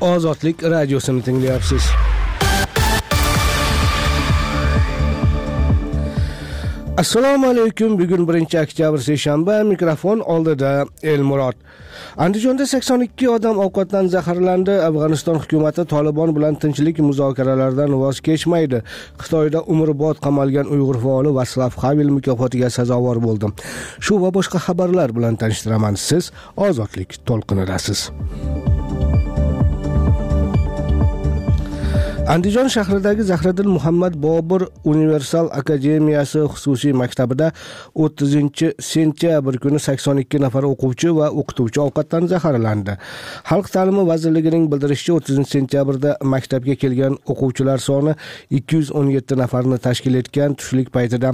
Ozodlik radiosini tinglayapsiz. Assalomu alaykum. Bugun 1-oktyabr seshanba, mikrofon oldida Elmurod. Andijonda 82 odam ovqatdan zaharlandi. Afg'oniston hukumati Tolibon bilan tinchlik muzokaralaridan voz kechmaydi. Xitoyda umrbod qamalgan Uyg'ur faoli Vaslav Havel mukofotiga sazovor bo'ldi. Shu va boshqa xabarlar bilan tanishtiraman. Siz Ozodlik to'lqinidasiz. Andijon shahridagi Zahriddin Muhammad Bobur Universal akademiyasi xususiy maktabida 30-sentyabr kuni 82 nafar o'quvchi va o'qituvchi ovqatdan zaharlandi. Xalq ta'limi vazirligining bildirishicha 30-sentyabrda maktabga kelgan o'quvchilar soni 217 nafarni tashkil etgan. Tushlik paytida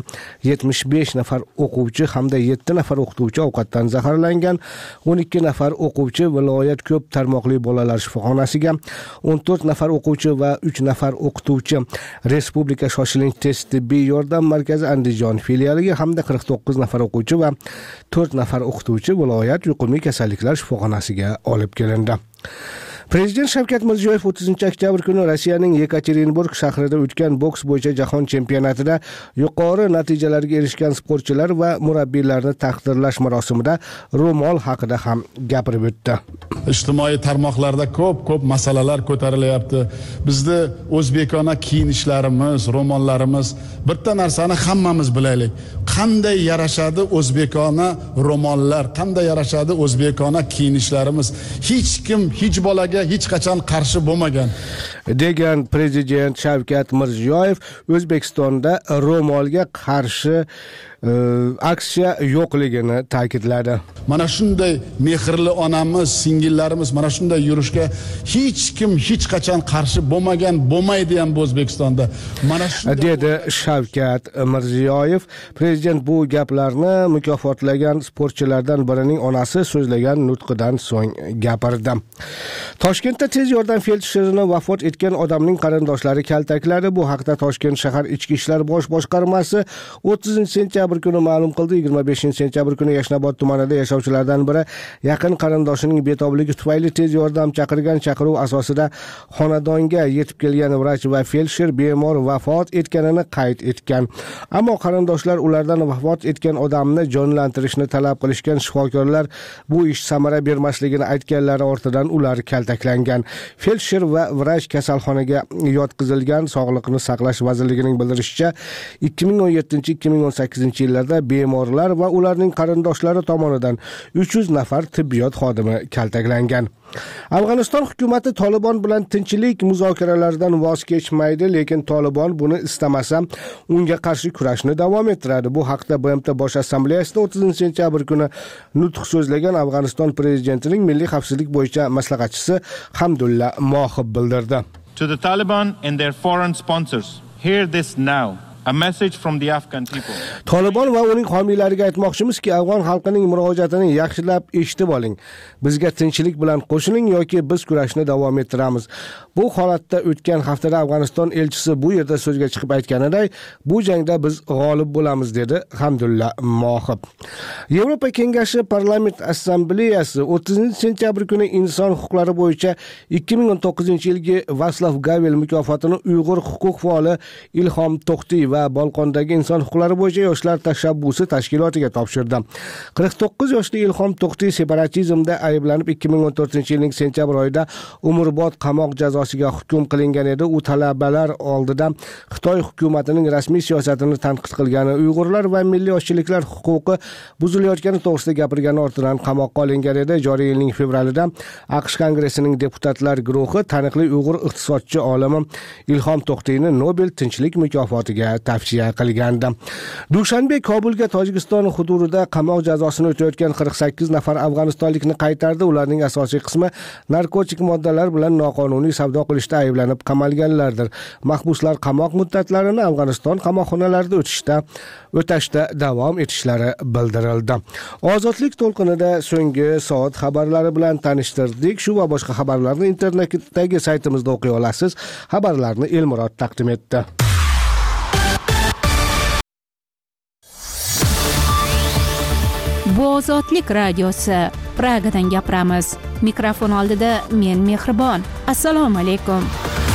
75 nafar o'quvchi hamda 7 nafar o'qituvchi ovqatdan zaharlangan. 12 nafar o'quvchi viloyat ko'p tarmoqli bolalar shifoxonasiga, 14 nafar o'quvchi va 3 nafar o'qituvchi Respublika shoshilinch tez tibbiy yordam markazi Andijon filialiga hamda 49 nafar o'quvchi va 4 nafar o'qituvchi viloyat yuqumli kasalliklar shifoxonasiga olib kelindi. Prezident Shavkat Mirziyoyev 30-oktyabr kuni Rossiyaning Yekaterinburg shahrida o'tgan boks bo'yicha jahon chempionatida yuqori natijalarga erishgan sportchilar va murabbiylarni taqdirlash marosimida ro'mol haqida ham gapirib o'tdi. Ijtimoiy tarmoqlarda ko'p masalalar ko'tarilyapti. Bizda o'zbekona kiyinishlarimiz, ro'mollarimiz, bitta narsani hammamiz bilaylik. Qanday yarashadi o'zbekona ro'mollar, qanday yarashadi o'zbekona kiyinishlarimiz. Hech kim hech bolaga hech qachon qarshi bo'lmagan degan prezident Shavkat Mirziyoyev O'zbekistonda ro'molga qarshi aksiya yo'qligini ta'kidladi. Mana shunday mehrli onamiz, singillarimiz mana shunday yurishga hech kim hech qachon qarshi bo'lmaydi ham O'zbekistonda. Mana shunday dedi Shavkat Mirziyoyev. Prezident bu gaplarni mukofotlagan sportchilardan birining onasi so'zlagan nutqidan so'ng gapirdi. Toshkentda tez yordam feldsherini vafot etgan odamning qarindoshlari kaltakladi. Bu haqda Toshkent shahar ichki ishlar bosh boshqarmasi 30-sentyabr kuni ma'lum qildi. 25-sentyabr kuni Yashnobod tumanida yashovchilardan biri yaqin qarindoshining betobligi tufayli tez yordam chaqirgan. Chaqiruv asosida xonadonga yetib kelgan vrach va feldsher bemor vafot etganini qayd etgan. Ammo qarindoshlar ulardan vafot etgan odamni jonlantirishni talab qilishgan. Shifokorlar bu ish samara bermasligini aytganlari ortidan ular kaltaklangan. Feldsher va vrach kasalxonaga yotqizilgan. Sog'liqni saqlash vazirligining bildirishicha 2017-2018 yillarda bemorlar va ularning qarindoshlari tomonidan 300 nafar tibbiyot xodimi kaltaklangan. Afg'oniston hukumati Tolibon bilan tinchlik muzokaralaridan voz kechmaydi, lekin Tolibon buni istamasa unga qarshi kurashni davom ettiradi. Bu haqda BMT Bosh Assambleyasida 30-sentyabr kuni nutq so'zlagan Afg'oniston prezidentining milliy xavfsizlik bo'yicha maslahatchisi Hamdulla Mohib bildirdi. To the Taliban and their foreign sponsors, hear this now. A message from the Afghan people. Tolibon va uning homiylariga aytmoqchimizki, afg'on xalqining murojaatini yaxshilab eshitib oling. Bizga tinchlik bilan qo'shiling yoki biz kurashni davom ettiramiz. Bu holatda o'tgan haftada Afg'oniston elchisi bu yerda so'zga chiqib aytganiday, bu jangda biz g'olib bo'lamiz dedi Hamdulla Mohib. Yevropa Kengashi Parlament Assambleyasi 30-sentyabr kuni inson huquqlari bo'yicha 2019-yilgi Vaslav Havel mukofotini Uyg'ur huquq faoli Ilhom To'xtiy va Bolqondagi inson huquqlari bo'yicha yoshlar tashabbusi tashkilotiga topshirdi. 49 yoshli Ilhom To'xtiy separatizmda ayblanib 2014-yilning sentyabr oyida umrbod qamoq jazosiga hukm qilingan edi. U talabalar oldida Xitoy hukumatining rasmiy siyosatini tanqid qilgani, Uyg'urlar va milliy yoshchiliklar huquqi buzilayotgani to'g'risida gapirgani ortidan qamoqqa olingan edi. Joriy yilning fevralida AQSh Kongressining deputatlar guruhi taniqli Uyg'ur iqtisodchi olimi Ilhom To'xtiyni Nobel tinchlik mukofotiga tavsiya qilgandi. Dushanbe Kobulga Tojikiston hududida qamoq jazosini o'tayotgan 48 nafar afg'onistonlikni qaytardi. Ularning asosiy qismi narkotik moddalar bilan noqonuniy savdo qilishda ayblanib qamalganlardir. Mahbuslar qamoq muddatlarini Afg'oniston qamoqxonalarida o'tashda davom etishlari bildirildi. Ozodlik to'lqinida so'nggi soat xabarlari bilan tanishtirdik. Shu va boshqa xabarlarni internetdagi saytimizda o'qiy olasiz. Xabarlarni Elmurod taqdim etdi. Bu Ozodlik radiosi. Pragadan gapiramiz. Mikrofon oldida men Mehribon. Assalomu alaykum.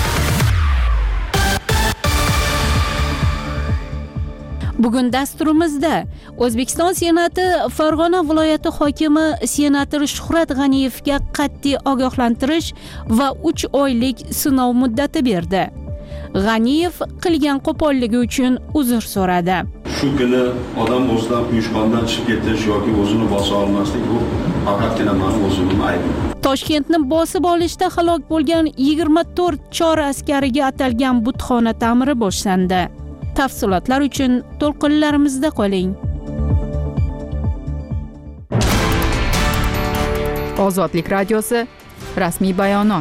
Bugun dasturimizda O'zbekiston Senati Farg'ona viloyati hokimi senator Shuhrat G'aniyevga qat'iy ogohlantirish va 3 oylik sinov muddati berdi. G'aniyev qilgan qo'polligi uchun uzr so'radi. Shu kuni odam o'zidan quyushqondan chiqib ketish yoki o'zini bosa olmaslik bu faqatgina mening o'zimning aybim. Toshkentni bosib olishda halok bo'lgan 24 chor askariga atalgan butxona ta'miri boshlandi. Tafsilotlar uchun to'lqinlarimizda qoling. Ozodlik radiosi rasmiy bayonot.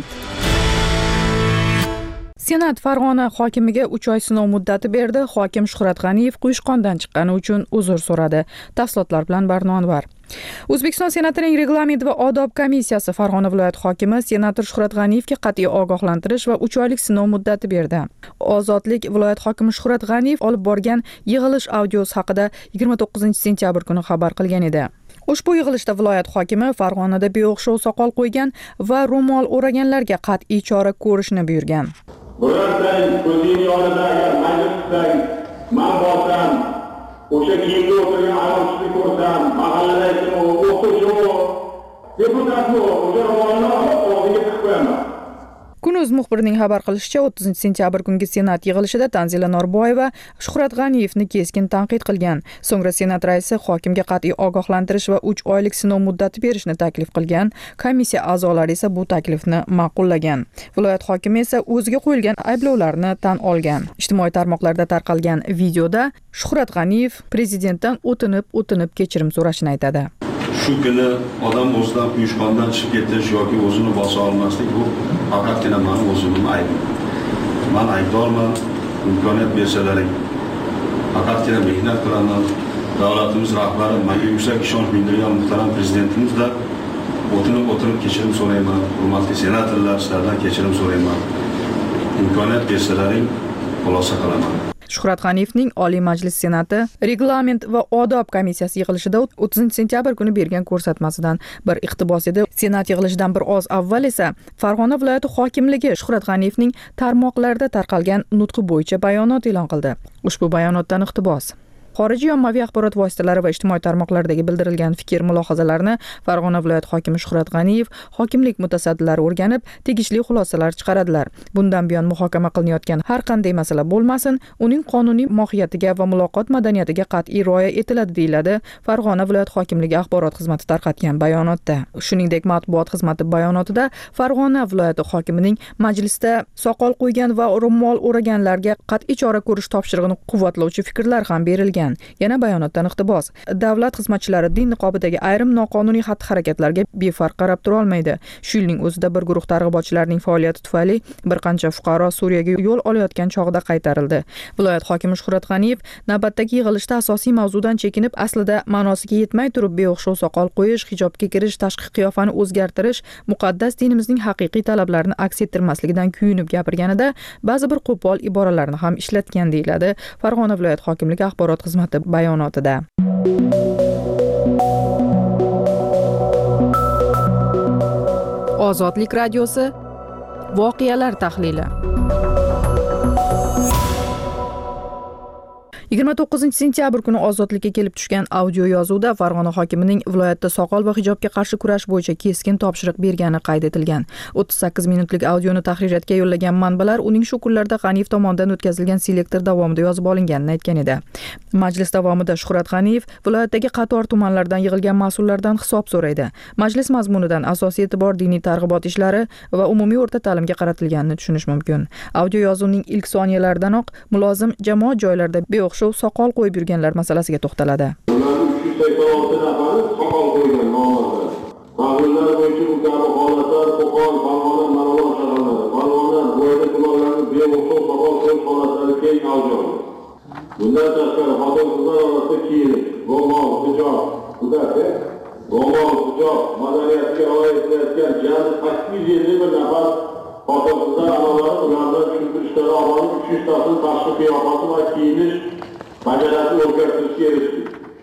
Senat Farg'ona hokimiga 3 oy sinov muddati berdi. Hokim Shuhrat G'aniyev quyushqondan chiqqani uchun uzr so'radi. Tafsilotlar bilan Barno Anvar. O'zbekiston Senatining Reglament va odob komissiyasi Farg'ona viloyati hokimi senator Shuhrat G'aniyevga qat'iy ogohlantirish va 3 oylik sinov muddati berdi. Ozodlik viloyat hokimi Shuhrat G'aniyev olib borgan yig'ilish audiosi haqida 29-sentyabr kuni xabar qilgan edi. Ushbu yig'ilishda viloyat hokimi Farg'onada beo'xshov soqol qo'ygan va ro'mol o'raganlarga qat'iy chora ko'rishni buyurgan. Birortang ko'zingni yonida agar mayli tutsang, men borsam, o'sha kiyimda o'tirgan ayolni ko'rsam, mahalladagi o'quvchimi, deputatmi, o'sha ro'molni og'ziga tiqib qo'yaman. Kun.uz muxbirining xabar qilishicha, 30-sentyabr kungi Senat yig'ilishida Tanzila Norboyeva Shuhrat G'aniyevni keskin tanqid qilgan. So'ngra Senat raisi hokimga qat'iy ogohlantirish va 3 oylik sinov muddati berishni taklif qilgan. Komissiya a'zolari esa bu taklifni ma'qullagan. Viloyat hokimi esa o'ziga qo'yilgan ayblovlarni tan olgan. Ijtimoiy tarmoqlarda tarqalgan videoda Shuhrat G'aniyev prezidentdan o'tinib kechirim so'rashini aytadi. Shu kuni odam o'zidan quyushqondan chiqib ketish yoki o'zini bosa olmaslik bu faqatgina mening o'zimning aybim. Men aybdorman, imkoniyat bersalaring faqatgina mehnat qilaman. Davlatimiz rahbari menga yuksak ishonch bildirgan muhtaram prezidentimizdan o'tinib kechirim so'rayman. Hurmatli senatorlar, sizlardan kechirim so'rayman. Imkoniyat bersalaring xulosa qilaman. Shuhrat G'aniyevning Oliy Majlis Senati Reglament va odob komissiyasi yig'ilishida 30-sentyabr kuni bergan ko'rsatmasidan bir iqtibos edi. Senat yig'ilishidan bir oz avval esa Farg'ona viloyati hokimligi Shuhrat G'aniyevning tarmoqlarda tarqalgan nutqi bo'yicha bayonot e'lon qildi. Ushbu bayonotdan iqtibos. Xorijiy ommaviy axborot vositalari va ijtimoiy tarmoqlardagi bildirilgan fikr mulohazalarni Farg'ona viloyati hokimi Shuhrat G'aniyev hokimlik mutasaddilari o'rganib, tegishli xulosalar chiqaradilar. Bundan buyon muhokama qilinayotgan har qanday masala bo'lmasin, uning qonuniy mohiyatiga va muloqot madaniyatiga qat'iy rioya etiladi, deyiladi Farg'ona viloyati hokimligi axborot xizmati tarqatgan bayonotda. Shuningdek, matbuot xizmati bayonotida Farg'ona viloyati hokimining majlisda soqol qo'ygan va ro'mol o'raganlarga qat'iy chora ko'rish topshirig'ini quvvatlovchi fikrlar ham berilgan. Yana bayonotdan iqtibos. Davlat xizmatchilari din niqobidagi ayrim noqonuniy xatti-harakatlarga befarq qarab tura olmaydi. Shu yilning o'zida bir guruh targ'ibotchilarning faoliyati tufayli bir qancha fuqaro Suriyaga yo'l olayotgan chog'da qaytarildi. Viloyat hokimi Shuhrat G'aniyev navbatdagi yig'ilishda asosiy mavzudan chekinib, aslida ma'nosiga yetmay turib beo'xshov soqol qo'yish, hijobga kirish, tashqi qiyofani o'zgartirish, muqaddas dinimizning haqiqiy talablarini aks ettirmasligidan kuyunib gapirganida ba'zi bir qo'pol iboralarni ham ishlatgan, deyiladi Farg'ona viloyat hokimligi axborot xizmati bayonotida. Ozodlik radiosi voqealar tahlili. 29-sentyabr kuni Ozodlikka kelib tushgan audio yozuvda Farg'ona hokimining viloyatda soqol va hijobga qarshi kurash bo'yicha keskin topshiriq bergani qayd etilgan. 38 minutlik audioni tahririyatga yo'llagan manbalar uning shu kunlarda G'aniyev tomonidan o'tkazilgan selektor davomida yozib olinganini aytgan edi. Majlis davomida Shuhrat G'aniyev viloyatdagi qator tumanlardan yig'ilgan mas'ullardan hisob so'raydi. Majlis mazmunidan asosiy e'tibor diniy targ'ibot ishlari va umumiy o'rta ta'limga qaratilganini tushunish mumkin. Audio yozuvning ilk soniyalardayoq mulozim jamoat joylarida beo'xshov soqol qo'yib yurganlar masalasiga to'xtaladi. 386 nafari soqol qo'ygan nomazda. Taqdirlar bo'yicha bu kabi holatlar Qo'qon, Farg'ona, Marg'ilon shaharlarida, Farg'ona, Buxoro tumanlarida beo'xshov soqol qo'yish holatlari keng avj oldi. Bundan tashqari xotin-qizlar orasida kiyinish, ro'mol, hijob, ro'mol, hijob madaniyatiga rioya etilayotgan jami 851 nafar xotin-qizlar amalari ulardan tushuntirishlari orqali 300 tasini tashqi qiyofasi va kiyinish madaniyatini o'zgartirishga erishdi.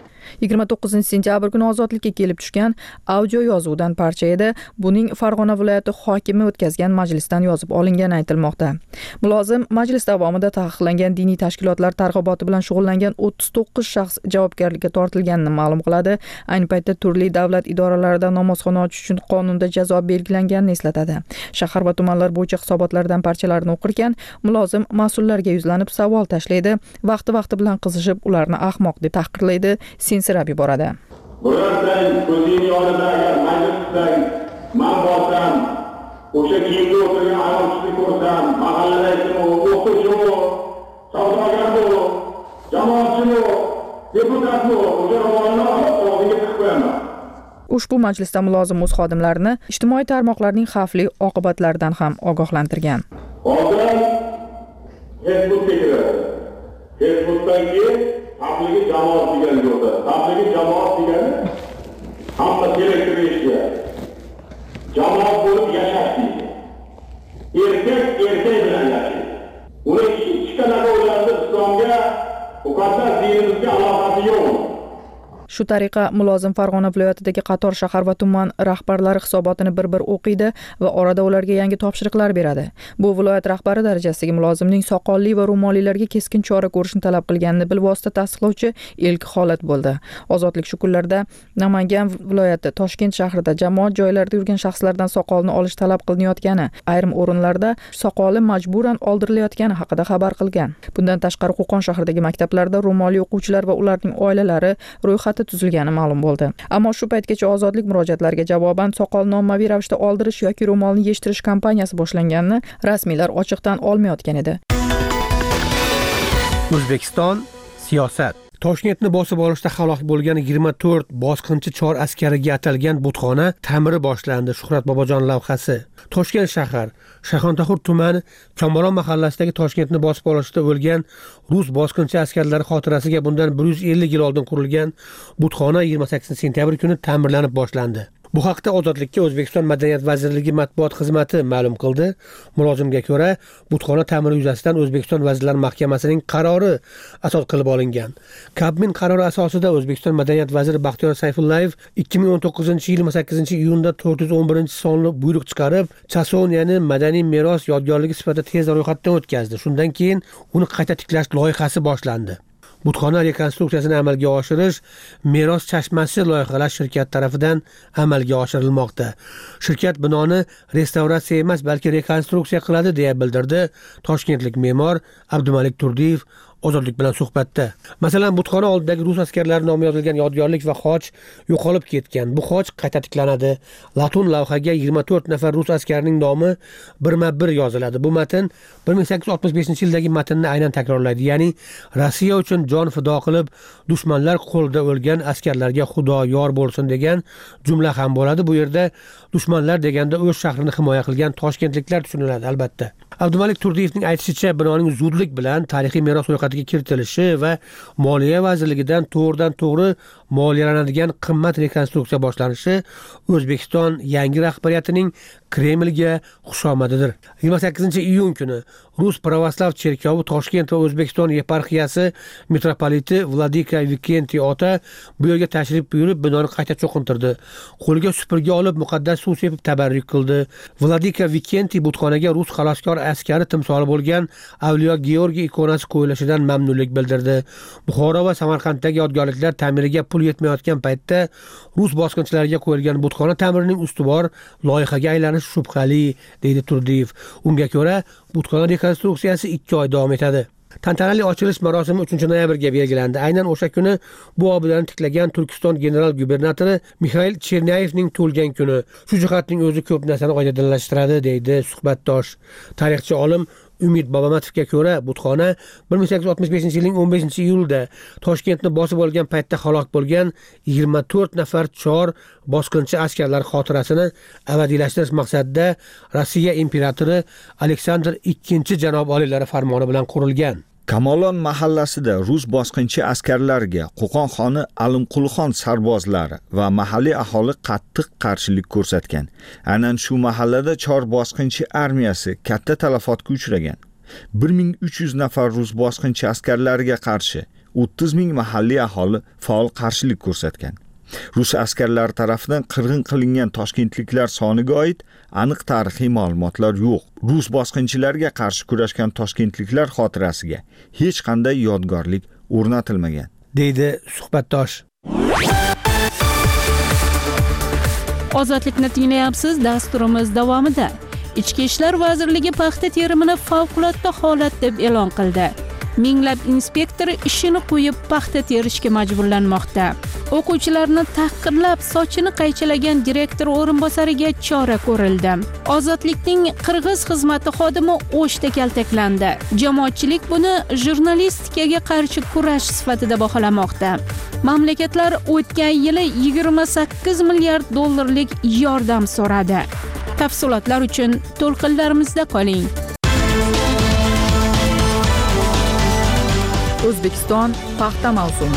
29-sentyabr kuni ozodlikka kelib tushgan audio yozuvdan parcha edi. Buning Farg'ona viloyati hokimi o'tkazgan majlisdan yozib olingani aytilmoqda. Mulozim majlis davomida taqiqlangan diniy tashkilotlar targ'iboti bilan shug'ullangan 39 shaxs javobgarlikka tortilganini ma'lum qiladi. Ayni paytda turli davlat idoralarida namozxona ochish uchun qonunda jazo belgilanganini eslatadi. Shahar va tumanlar bo'yicha hisobotlardan parchalarni o'qirkan, mulozim mas'ullarga yuzlanib savol tashlaydi, vaqti bilan qizishib, ularni ahmoq deb tahqirlaydi, sensirab yuboradi. Birontang ko'zingni yonida agar majlisdan men borsam, o'sha kiyimda o'tirgan ayol kishini ko'rsam, mahalladagimi, o'qituvchimi, savdogarmi, jamoatchimi, deputatmi, o'sha ro'molni olib og'ziga tiqib qo'yaman. Ushbu majlisda mulozim o'z xodimlarini ijtimoiy tarmoqlarning xavfli oqibatlaridan ham ogohlantirgan. Hozir Facebookga kiradi. Facebookdan keyin tabligi jamoat degan yo'lda. Tabligi jamoat degani hamma kerakli ishga jamoat bo'lib yashaydi. Erkak bilan yashaydi. Uni chiqaradi o'ylandi islomga, muqaddas dinimizga aloqasi yo'q. Shu tariqa mulozim Farg'ona viloyatidagi qator shahar va tuman rahbarlari hisobotini bir o'qiydi va orada ularga yangi topshiriqlar beradi. Bu viloyat rahbari darajasidagi mulozimning soqolli va ro'mollilarga keskin chora ko'rishni talab qilganini bilvosita tasdiqlovchi ilk holat bo'ldi. Ozodlik shu kunlarda Namangan viloyati Toshkent shahrida jamoat joylarida yurgan shaxslardan soqolni olish talab qilinayotgani, ayrim o'rinlarda soqoli majburan oldirilayotgani haqida xabar qilgan. Bundan tashqari Qo'qon shahridagi maktablarda ro'molli o'quvchilar va ularning oilalari ro'yxati tuzilgani ma'lum bo'ldi. Ammo shu paytgacha ozodlik murojaatlariga javoban soqolni ommaviy ravishda oldirish yoki ro'molni yeshtirish kampaniyasi boshlanganini rasmiylar ochiqdan olmayotgan edi. O'zbekiston siyosat. Toshkentni bosib olishda halok bo'lgan 24 bosqinchi chor askariga atalgan butxona ta'miri boshlandi. Shuhrat Bobojon lavhasi. Toshkent shahar, Shayxontohur tumani, Kamolon mahallasidagi Toshkentni bosib olishda o'lgan rus bosqinchi askarlari xotirasiga bundan 150 yil oldin qurilgan butxona 28 sentyabr kuni ta'mirlanib boshlandi. Bu haqda Ozodlikka O'zbekiston Madaniyat vazirligi matbuot xizmati ma'lum qildi. Mulozimga ko'ra, butxona ta'miri yuzasidan O'zbekiston Vazirlar Mahkamasining qarori asos qilib olingan. Kabmin qarori asosida O'zbekiston Madaniyat vaziri Baxtiyor Sayfullayev 2019-yil 28-iyunda 411-sonli buyruq chiqarib, Chasoniyani madaniy meros yodgorligi sifatida tez ro'yxatdan o'tkazdi. Shundan keyin uni qayta tiklash loyihasi boshlandi. Butxona rekonstruksiyasini amalga oshirish Meros chashmasi loyihalash shirkati tomonidan amalga oshirilmoqda. Shirkat binoni restavratsiya emas, balki rekonstruksiya qiladi deya bildirdi toshkentlik me'mor Abdumalik Turdiyev Ozodlik bilan suhbatda. Masalan, butxona oldidagi rus askarlari nomi yozilgan yodgorlik va xoch yo'qolib ketgan. Bu xoch qayta tiklanadi. Latun lavhaga 24 nafar rus askarining nomi birma-bir yoziladi. Bu matn 1865-yildagi matnni aynan takrorlaydi. Ya'ni Rossiya uchun jon fido qilib, dushmanlar qo'lida o'lgan askarlarga Xudo yor bo'lsin degan jumla ham bo'ladi. Bu yerda dushmanlar deganda o'z shahrini himoya qilgan toshkentliklar tushuniladi albatta. Abdumalik Turdiyevning aytishicha, binoning zudlik bilan tarixiy meros ro'yxatiga kiritilishi va Moliya vazirligidan to'g'ridan-to'g'ri moliyalanadigan qimmat rekonstruksiya boshlanishi O'zbekiston yangi rahbariyatining Kremlga xushomadidir. 28-iyun kuni Rus Pravoslav cherkovi Toshkent va O'zbekiston yeparxiyasi metropoliti Vladika Vikentiy ota bu yerga tashrif buyurib, binoni qayta cho'qintirdi. Qo'liga supurgi olib, muqaddas suv sepib tabarruk qildi. Vladika Vikentiy butxonaga rus xaloskor askari timsoli bo'lgan Avliyo Georgiy ikonasi qo'yilishidan mamnunlik bildirdi. Buxoro va Samarqanddagi yodgorliklar ta'miriga pul yetmayotgan paytda rus bosqinchilariga qo'yilgan butxona ta'mirining ustuvor loyihaga aylanishi shubhali, deydi Turdiyev. Unga ko'ra, butxona rekonstruksiyasi 2 oy davom etadi. Tantanali ochilish marosimi 3-noyabrga belgilandi. Aynan o'sha kuni bu obidani tiklagan Turkiston general gubernatori Mikhail Chernayevning tug'ilgan kuni. Shu jihatning o'zi ko'p narsani oydinlashtiradi, deydi suhbatdosh. Tarixchi olim Umid Bobomatovga ko'ra, butxona 1865-yilning 15-iyulida Toshkentni bosib olgan paytda halok bo'lgan 24 nafar chor bosqinchi askarlar xotirasini abadiylashtirish maqsadida Rossiya imperatori Aleksandr II janob oliylari farmoni bilan qurilgan. Kamolon mahallasida rus bosqinchi askarlarga Qo'qon xoni Alimqulxon sarbozlari va mahalliy aholi qattiq qarshilik ko'rsatgan. Aynan shu mahallada chor bosqinchi armiyasi katta talafotga uchragan. 1300 nafar rus bosqinchi askarlariga qarshi 30 ming mahalliy aholi faol qarshilik ko'rsatgan. Rus askarlari tomonidan qirg'in qilingan toshkentliklar soniga oid aniq tarixiy ma'lumotlar yo'q. Rus bosqinchilarga qarshi kurashgan toshkentliklar xotirasiga hech qanday yodgorlik o'rnatilmagan, deydi suhbatdosh. Ozodlikni tinglayapsiz. Dasturimiz davomida Ichki ishlar vazirligi paxta terimini favqulodda holat deb e'lon qildi. Minglab inspektor ishini qo'yib paxta terishga majburlanmoqda. O'quvchilarni tahqirlab sochini qaychilagan direktor o'rinbosariga chora ko'rildi. Ozodlikning qirg'iz xizmati xodimi O'shda kaltaklandi. Jamoatchilik buni jurnalistikaga qarshi kurash sifatida baholamoqda. Mamlakatlar o'tgan yili 28 milliard dollarlik yordam so'radi. Tafsilotlar uchun to'lqinlarimizda qoling. O'zbekiston paxta mavsumi.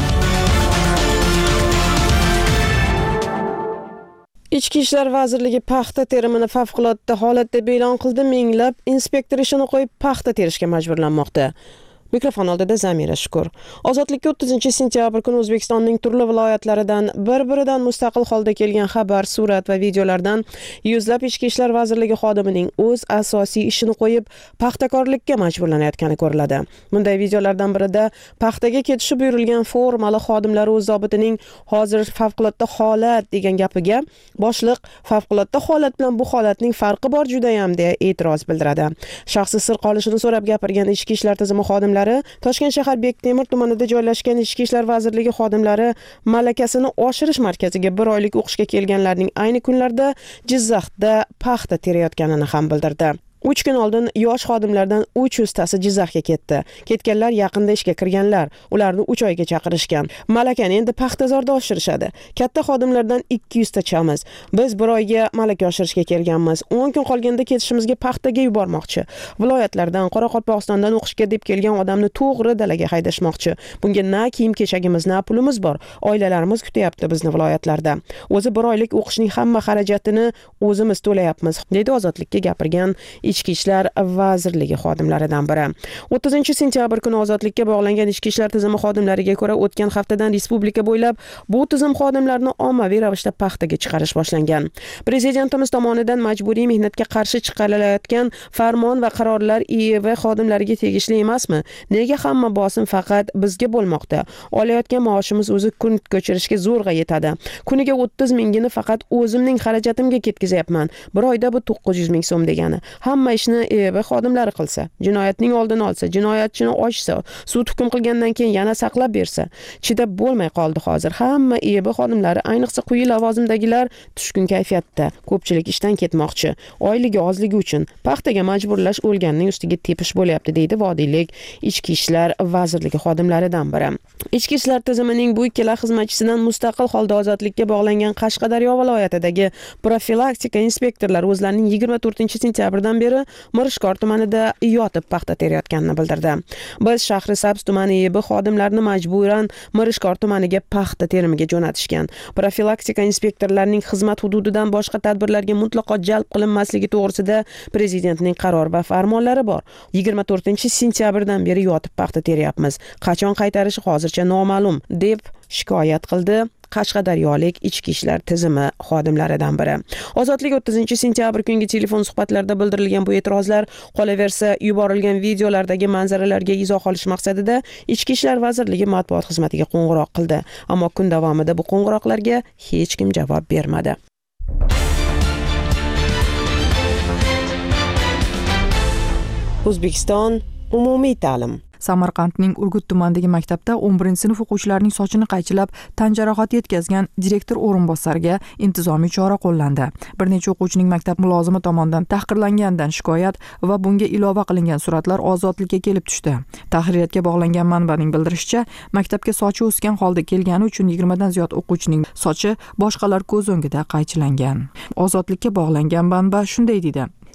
Ichki ishlar vazirligi paxta terimini favqulodda holat deb e'lon qildi. Minglab inspektor ishini qo'yib paxta terishga majburlanmoqda. Mikrofon oldida Zamira Shukur. Ozodlikka 30-sentyabr kuni O'zbekistonning turli viloyatlaridan bir-biridan mustaqil holda kelgan xabar, surat va videolardan yuzlab Ichki ishlar vazirligi xodimining o'z asosiy ishini qo'yib paxtakorlikka majburlanayotgani ko'riladi. Bunday videolardan birida paxtaga ketishi buyurilgan formali xodimlar o'z zobitining hozir favqulodda holat degan gapiga boshliq favqulodda holat bilan bu holatning farqi bor judayam deya e'tiroz bildiradi. Shaxsiy sir qolishini so'rab gapirgan Ichki ishlar tizimi xodimlari Toshkent shahar Bektemir tumanida joylashgan Ichki ishlar vazirligi xodimlari malakasini oshirish markaziga 1 oylik o'qishga kelganlarning ayni kunlarda Jizzaxda paxta terayotganini ham bildirdi. 3 kun oldin yosh xodimlardan 300 tasi Jizzaxga ketdi. Ketganlar yaqinda ishga kirganlar. Ularni 3 oyga chaqirishgan. Malakani endi paxtazorda oshirishadi. Katta xodimlardan 200 ta chamiz. Biz 1 oyga malaka oshirishga kelganmiz. 10 kun qolganda ketishimizga paxtaga yubormoqchi. Viloyatlardan, Qoraqalpog'istondan o'qishga deb kelgan odamni to'g'ri dalaga haydashmoqchi. Bunga na kiyim-kechagimiz, na pulimiz bor. Oilalarimiz kutyapti bizni viloyatlarda. O'zi 1 oylik o'qishning hamma xarajatini o'zimiz to'layapmiz, dedi Ozodlikka gapirgan Ichki ishlar vazirligi xodimlaridan biri. 30-sentyabr kuni ozodlikka bog'langan Ichki ishlar tizimi xodimlariga ko'ra o'tgan haftadan respublika bo'ylab bu tizim xodimlarini ommaviy ravishda paxtaga chiqarish boshlangan. Prezidentimiz tomonidan majburiy mehnatga qarshi chiqarilayotgan farmon va qarorlar IEV xodimlariga tegishli emasmi? Nega hamma bosim faqat bizga bo'lmoqda? Olayotgan maoshimiz o'zi kun ko'chirishga zo'rg'a yetadi. Kuniga 30 mingini faqat o'zimning xarajatimga ketkazyapman. Bir oyda bu 900 ming so'm degani. Hamma ishni IEV xodimlari qilsa, jinoyatning oldini olsa, jinoyatchini ochsa, sud hukm qilgandan keyin yana saqlab bersa, chidab bo'lmay qoldi hozir. Hamma IEV xodimlari, ayniqsa quyi lavozimdagilar tushkun kayfiyatda. Ko'pchilik ishdan ketmoqchi. Oyligi ozligi uchun paxtaga majburlash o'lganning ustiga tepish bo'lyapti, deydi vodiylik Ichki ishlar vazirligi xodimlaridan biri. Ichki ishlar tizimining bu ikkala xizmatchisidan mustaqil holda ozodlikka bog'langan Qashqadaryo viloyatidagi profilaktika inspektorlar o'zlarining 24-sentyabrdan beri Mirishkor tumanida yotib paxta terayotganini bildirdi. Biz Shahrisabz tumani IEB xodimlarini majburan Mirishkor tumaniga paxta terimiga jo'natishgan. Profilaktika inspektorlarining xizmat hududidan boshqa tadbirlarga mutlaqo jalb qilinmasligi to'g'risida prezidentning qaror va farmonlari bor. 24-sentyabrdan beri yotib paxta terayapmiz. Qachon qaytarishi hozircha noma'lum, deb shikoyat qildi Qashqadaryolik Ichki ishlar tizimi xodimlaridan biri. Ozodlik 30-sentyabr kungi telefon suhbatlarida bildirilgan bu e'tirozlar qolaversa yuborilgan videolardagi manzaralarga izoh olish maqsadida Ichki ishlar vazirligi matbuot xizmatiga qo'ng'iroq qildi. Ammo kun davomida bu qo'ng'iroqlarga hech kim javob bermadi. O'zbekiston umumiy ta'lim. Samarqandning Urgut tumanidagi maktabda 11-sinf o'quvchilarining sochini qaychilab tan jarohati yetkazgan direktor o'rinbosariga intizomiy chora qo'llandi. Bir necha o'quvchining maktab mulozimi tomonidan tahqirlanganidan shikoyat va bunga ilova qilingan suratlar ozodlikka kelib tushdi. Tahririyatga bog'langan manbaning bildirishicha, maktabga sochi o'sgan holda kelgani uchun 20 dan ziyod o'quvchining sochi boshqalar ko'z o'ngida qaychilangan. Ozodlikka bog'langan manba shunday dedi: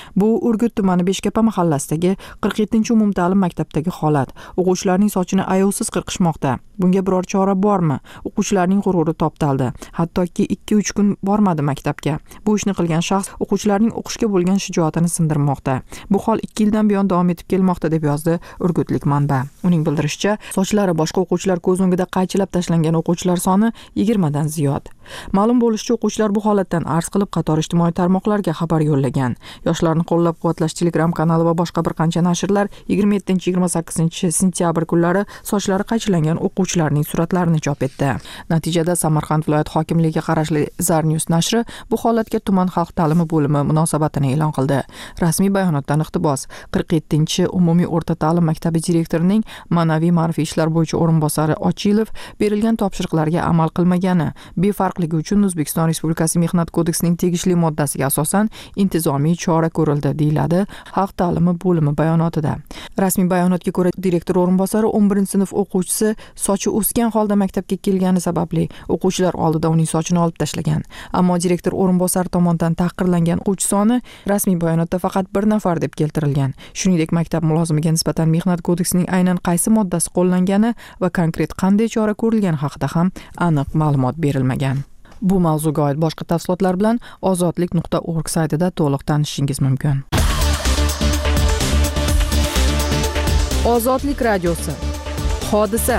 Bu Urgut tumani Beshkapa mahallasidagi 47-umumta'lim maktabdagi holat. O'quvchilarning sochini ayovsiz qirqishmoqda. Bunga biror chora bormi? O'quvchilarning g'ururi toptaldi. Hattoki 2-3 kun bormadi maktabga. Bu ishni qilgan shaxs o'quvchilarning o'qishga bo'lgan shijoatini sindirmoqda. Bu hol 2 yildan buyon davom etib kelmoqda deb yozdi urgutlik manba. Uning bildirishicha, sochlari boshqa o'quvchilar ko'z o'ngida qaychilab tashlangan o'quvchilar soni 20 dan ziyod. Ma'lum bo'lishicha, o'quvchilar bu holatdan arz qilib qator ijtimoiy tarmoqlarga xabar yo'llagan. Yoshlarni qo'llab-quvvatlash Telegram kanali va boshqa bir qancha nashrlar 27-28 sentyabr kunlari sochlari qaychilangan o'quvchilarning suratlarini chop etdi. Natijada Samarqand viloyat hokimligiga qarashli Zarnews nashri bu holatga tuman xalq ta'limi bo'limi munosabatini e'lon qildi. Rasmiy bayonotdan iqtibos: 47-umumiy o'rta ta'lim maktabi direktorining ma'naviy ma'rifiy ishlar bo'yicha o'rinbosari Ochilov berilgan topshiriqlarga amal qilmagani, befarqligi uchun O'zbekiston Respublikasi Mehnat kodeksining tegishli moddasiga asosan intizomiy chora ko'rildi, deyiladi xalq ta'limi bo'limi bayonotida. Rasmiy bayonotga ko'ra, direktor o'rinbosari 11-sinf o'quvchisi sochi o'sgan holda maktabga kelgani sababli o'quvchilar oldida uning sochini olib tashlagan. Ammo direktor o'rinbosari tomonidan tahqirlangan o'quvchi soni rasmiy bayonotda faqat 1 nafar deb keltirilgan. Shuningdek, maktab mulozimiga nisbatan Mehnat kodeksining aynan qaysi moddasi qo'llangani va konkret qanday chora ko'rilgani haqida ham aniq ma'lumot berilmagan. Bu mavzuga oid boshqa tafsilotlar bilan ozodlik.org saytida to'liq tanishishingiz mumkin. Ozodlik radiosi. Hodisa.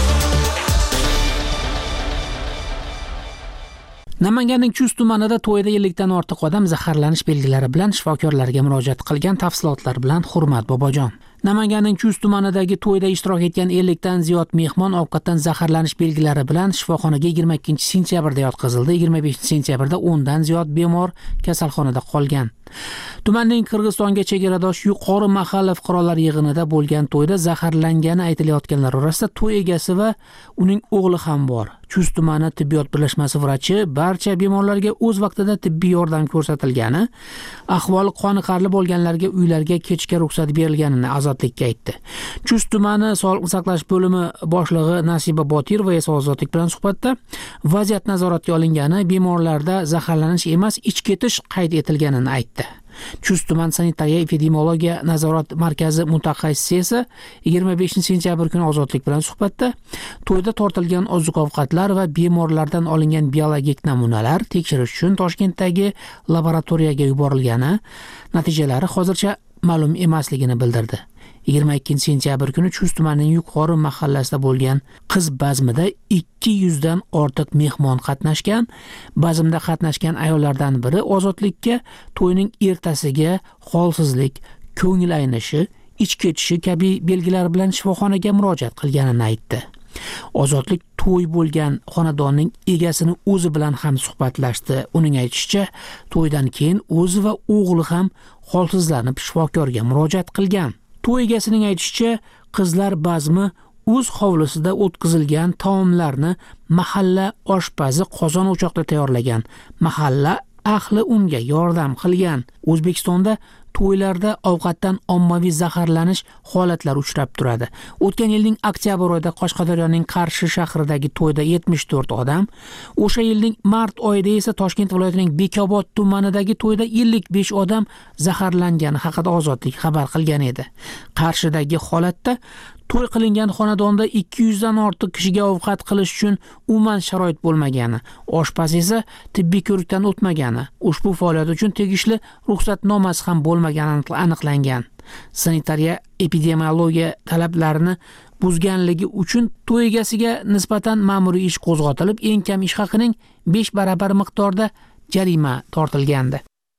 Namanganning Chust tumanida to'yda 50 dan ortiq odam zaharlanish belgilari bilan shifokorlarga murojaat qilgan. Tafsilotlar bilan Hurmat Bobojon. Namanganning Chust tumanidagi to'yda ishtirok etgan 50 dan ziyod mehmon ovqatdan zaharlanish belgilari bilan shifoxonaga 22-sentyabrda yotqizildi. 25-sentyabrda 10 dan ziyod bemor kasalxonada qolgan. Tumanning Qirg'izistonga chegaradosh yuqori mahalla fuqarolar yig'inida bo'lgan to'yda zaharlangani aytilayotganlar orasida to'y egasi va uning o'g'li ham bor. Chust tumani tibbiyot birlashmasi vrachi barcha bemorlarga o'z vaqtida tibbiy yordam ko'rsatilgani, ahvoli qoniqarli bo'lganlarga uylarga ketishga ruxsat berilganini Ozodlikka aytdi. Chust tumani sog'liqni saqlash bo'limi boshlig'i Nasiba Botirova esa Ozodlik bilan suhbatda vaziyat nazoratga olingani, bemorlarda zaharlanish emas, ich ketish qayd etilganini aytdi. Chust tuman sanitariya epidemiologiya nazorat markazi mutaxassisi esa 25-sentyabr kuni Ozodlik bilan suhbatda to'yda tortilgan oziq-ovqatlar va bemorlardan olingan biologik namunalar tekshirish uchun Toshkentdagi laboratoriyaga yuborilgani, natijalari hozircha ma'lum emasligini bildirdi. 22-sentyabr kuni Chust tumanining yuqori mahallasida bo'lgan qiz bazmida 200 dan ortiq mehmon qatnashgan. Bazmda qatnashgan ayollardan biri Ozodlikka to'yning ertasiga holsizlik, ko'ngil aynishi, ich ketishi kabi belgilar bilan shifoxonaga murojaat qilganini aytdi. Ozodlik to'y bo'lgan xonadonning egasini o'zi bilan ham suhbatlashdi. Uning aytishicha, to'ydan keyin o'zi va o'g'li ham holsizlanib shifokorga murojaat qilgan. To'y egasining aytishicha, qizlar bazmi o'z hovlisida o'tkazilgan taomlarni mahalla oshpazi qozon o'choqda tayyorlagan. Mahalla ahli unga yordam qilgan. O'zbekistonda to'ylarda ovqatdan ommaviy zaharlanish holatlari uchrab turadi. O'tgan yilning oktyabr oyida Qashqadaryoning Qarshi shahridagi to'yda 74 odam, o'sha yilning mart oyida esa Toshkent viloyatining Bekobod tumanidagi to'yda 55 odam zaharlangani haqida Ozodlik xabar qilgan edi. Qarshidagi holatda to'y qilingan xonadonda 200 dan ortiq kishiga ovqat qilish uchun umuman sharoit bo'lmagani, oshpaz esa tibbiy ko'rikdan o'tmagani, ushbu faoliyat uchun tegishli ruxsatnomasi ham bo'lmagani aniqlangan. Sanitariya epidemiologiya talablarini buzganligi uchun to'y egasiga nisbatan ma'muriy ish qo'zg'atilib, eng kam ish haqining 5 barobar miqdorda jarima tortilgandi.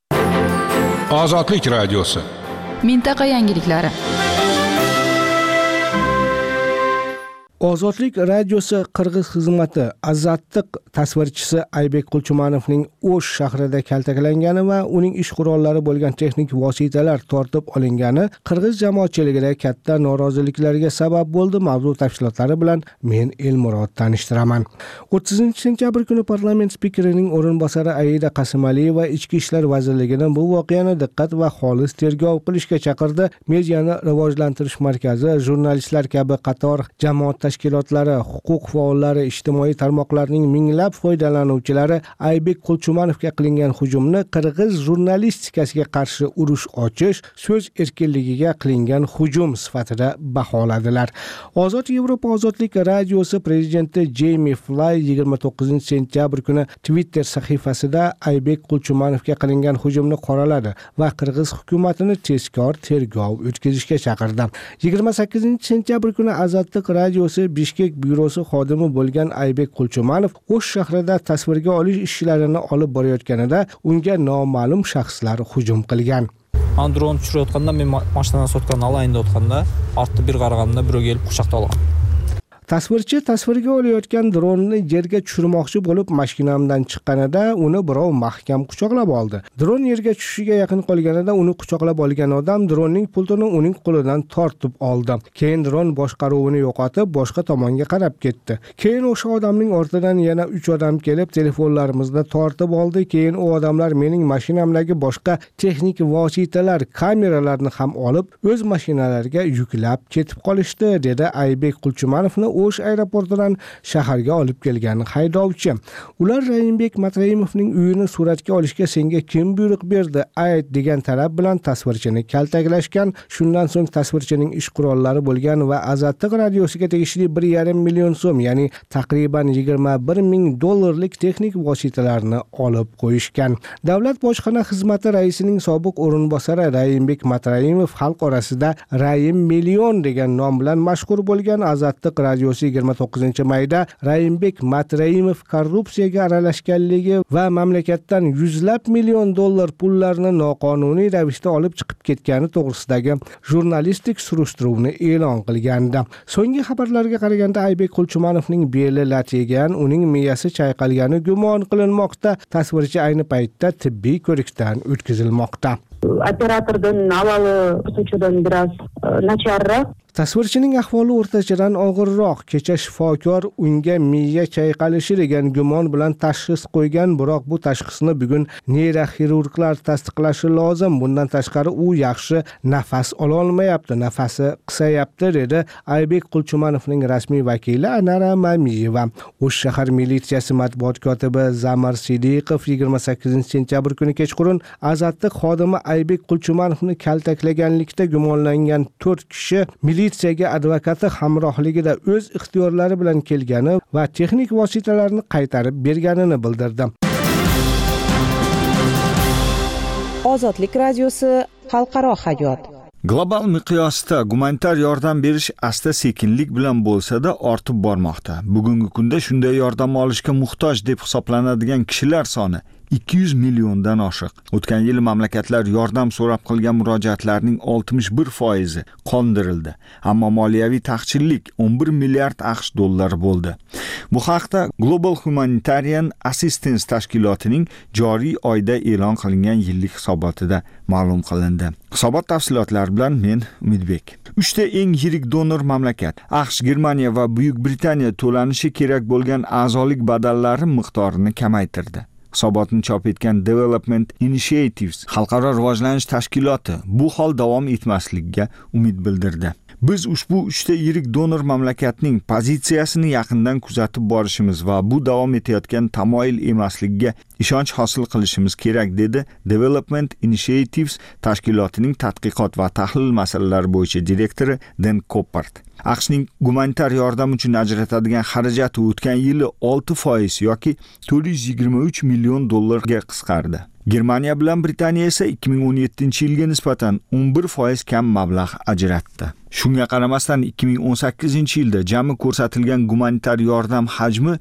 Ozodlik radiosi. Mintaqa yangiliklari. Ozodlik radiosi Qirg'iz xizmati Azattiq tasvirchisi Aybek Qulchumanovning O'sh shahrida kaltaklangani va uning ish qurollari bo'lgan texnik vositalar tortib olingani Qirg'iz jamoatchiligida katta noroziliklarga sabab bo'ldi. Mavzu tafsilotlari bilan men Elmurod tanishtiraman. 30-sentyabr kuni parlament spikerining o'rinbosari Aida Qasimaliyeva Ichki ishlar vazirligining bu voqeani diqqat va xolis tergov qilishga chaqirdi. Mediani rivojlantirish markazi, jurnalistlar kabi qator jamoat tashkilotlari, huquq faollari, ijtimoiy tarmoqlarning minglab foydalanuvchilari Aybek Qulchumanovga qilingan hujumni qirg'iz jurnalistikasiga qarshi urush ochish, so'z erkinligiga qilingan hujum sifatida baholadilar. Ozod Yevropa ozodlik radiosi prezidenti Jamie Fly 29-sentyabr kuni Twitter sahifasida Aybek Qulchumanovga qilingan hujumni qoraladi va qirg'iz hukumatini tezkor tergov o'tkazishga chaqirdi. 28-sentyabr kuni Azadlik radiosi Bishkek byurosi xodimi bo'lgan Aybek Qulchumanov O'sh shahrida tasvirga olish ishlarini olib borayotganida unga noma'lum shaxslar hujum qilgan. Dron tushirayotganda men mashinadan sotgan alayinda o'tganda, ortda bir qaraganda birov kelib quchoqda olgan. Tasvirchi tasvirga olayotgan dronni yerga tushirmoqchi bo'lib mashinamdan chiqqanida uni birov mahkam quchoqlab oldi. Dron yerga tushishiga yaqin qolganida uni quchoqlab olgan odam dronning pultini uning qo'lidan tortib oldi. Keyin dron boshqaruvini yo'qotib boshqa tomonga qarab ketdi. Keyin o'sha odamning ortidan yana 3 odam kelib telefonlarimizni tortib oldi. Keyin u odamlar mening mashinamdagi boshqa texnik vositalar, kameralarni ham olib o'z mashinalariga yuklab ketib qolishdi, dedi Aybek Qulchumanovni O'sh aeroportidan shaharga olib kelgan haydovchi. Ular Rayimbek Matrayimovning uyini suratga olishga senga kim buyruq berdi? Ayt degan talab bilan tasvirchini kaltaklashgan. Shundan so'ng tasvirchining ish qurollari bo'lgan va Azadlik radiosiga tegishli 1,5 million so'm, ya'ni taqriban $21,000 texnik vositalarni olib qo'yishgan. Davlat bojxona xizmati raisining sobiq o'rinbosari Rayimbek Matrayimov xalq orasida Rayim million degan nom bilan mashhur bo'lgan. Azadlik radiosi 29-mayda Rayimbek Matrayimov korrupsiyaga aralashganligi va mamlakatdan $100 million pullarni noqonuniy ravishda olib chiqib ketgani to'g'risidagi jurnalistik surishtiruvni e'lon qilgandi. So'nggi xabarlarga qaraganda Aybek Qulchumanovning beli lat yegan, uning miyasi chayqalgani gumon qilinmoqda. Tasvirchi ayni paytda tibbiy ko'rikdan o'tkazilmoqda. Operatordan avvali o'shadan biroz nacharroq. Tasvirchining ahvoli o'rtachadan og'irroq. Kecha shifokor unga miya chayqalishi degan gumon bilan tashxis qo'ygan, biroq bu tashxisni bugun neyroxirurglar tasdiqlashi lozim. Bundan tashqari u yaxshi nafas ola olmayapti, nafasi qisayapti, dedi Aybek Qulchumanovning rasmiy vakili Anara Mamiyeva. O'sh shahar militsiyasi matbuot kotibi Zamir Sidiqov 28-sentyabr kuni kechqurun Azadlik xodimi Aybek Qulchumanovni kaltaklaganlikda gumonlangan 4 kishi militsiyaga advokati hamrohligida o'z ixtiyorlari bilan kelgani va texnik vositalarni qaytarib berganini bildirdi. Ozodlik radiosi xalqaro hayot. Global miqyosda gumanitar yordam berish asta-sekinlik bilan bo'lsa-da ortib bormoqda. Bugungi kunda shunday yordam olishga muhtoj deb hisoblanadigan kishilar soni 200 milliondan oshiq. O'tgan yil mamlakatlar yordam so'rab qilgan murojaatlarning 61% qondirildi. Ammo moliyaviy taqchillik 11 milliard AQSh dollari bo'ldi. Bu haqda Global Humanitarian Assistance tashkilotining joriy oyda e'lon qilingan yillik hisobotida ma'lum qilindi. Hisobot tafsilotlari bilan men Umidbek. 3 ta eng yirik donor mamlakat AQSh, Germaniya va Buyuk Britaniya to'lanishi kerak bo'lgan a'zolik badallari miqdorini kamaytirdi. Hisobotni chop etgan Development Initiatives xalqaro rivojlanish tashkiloti bu hol davom etmasligiga umid bildirdi. Biz ushbu 3 ta yirik donor mamlakatning pozitsiyasini yaqindan kuzatib borishimiz va bu davom etayotgan tamoyil emasligiga ishonch hosil qilishimiz kerak, dedi Development Initiatives tashkilotining tadqiqot va tahlil masalalari bo'yicha direktori Dan Coppard. AQShning gumanitar yordam uchun ajratadigan xarajati o'tgan yili 6% yoki $423 million ga qisqardi. Germaniya bilan Britaniya esa 2017-yilga nisbatan 11% kam mablag' ajratdi. Shunga qaramasdan 2018-yilda jami ko'rsatilgan gumanitar yordam hajmi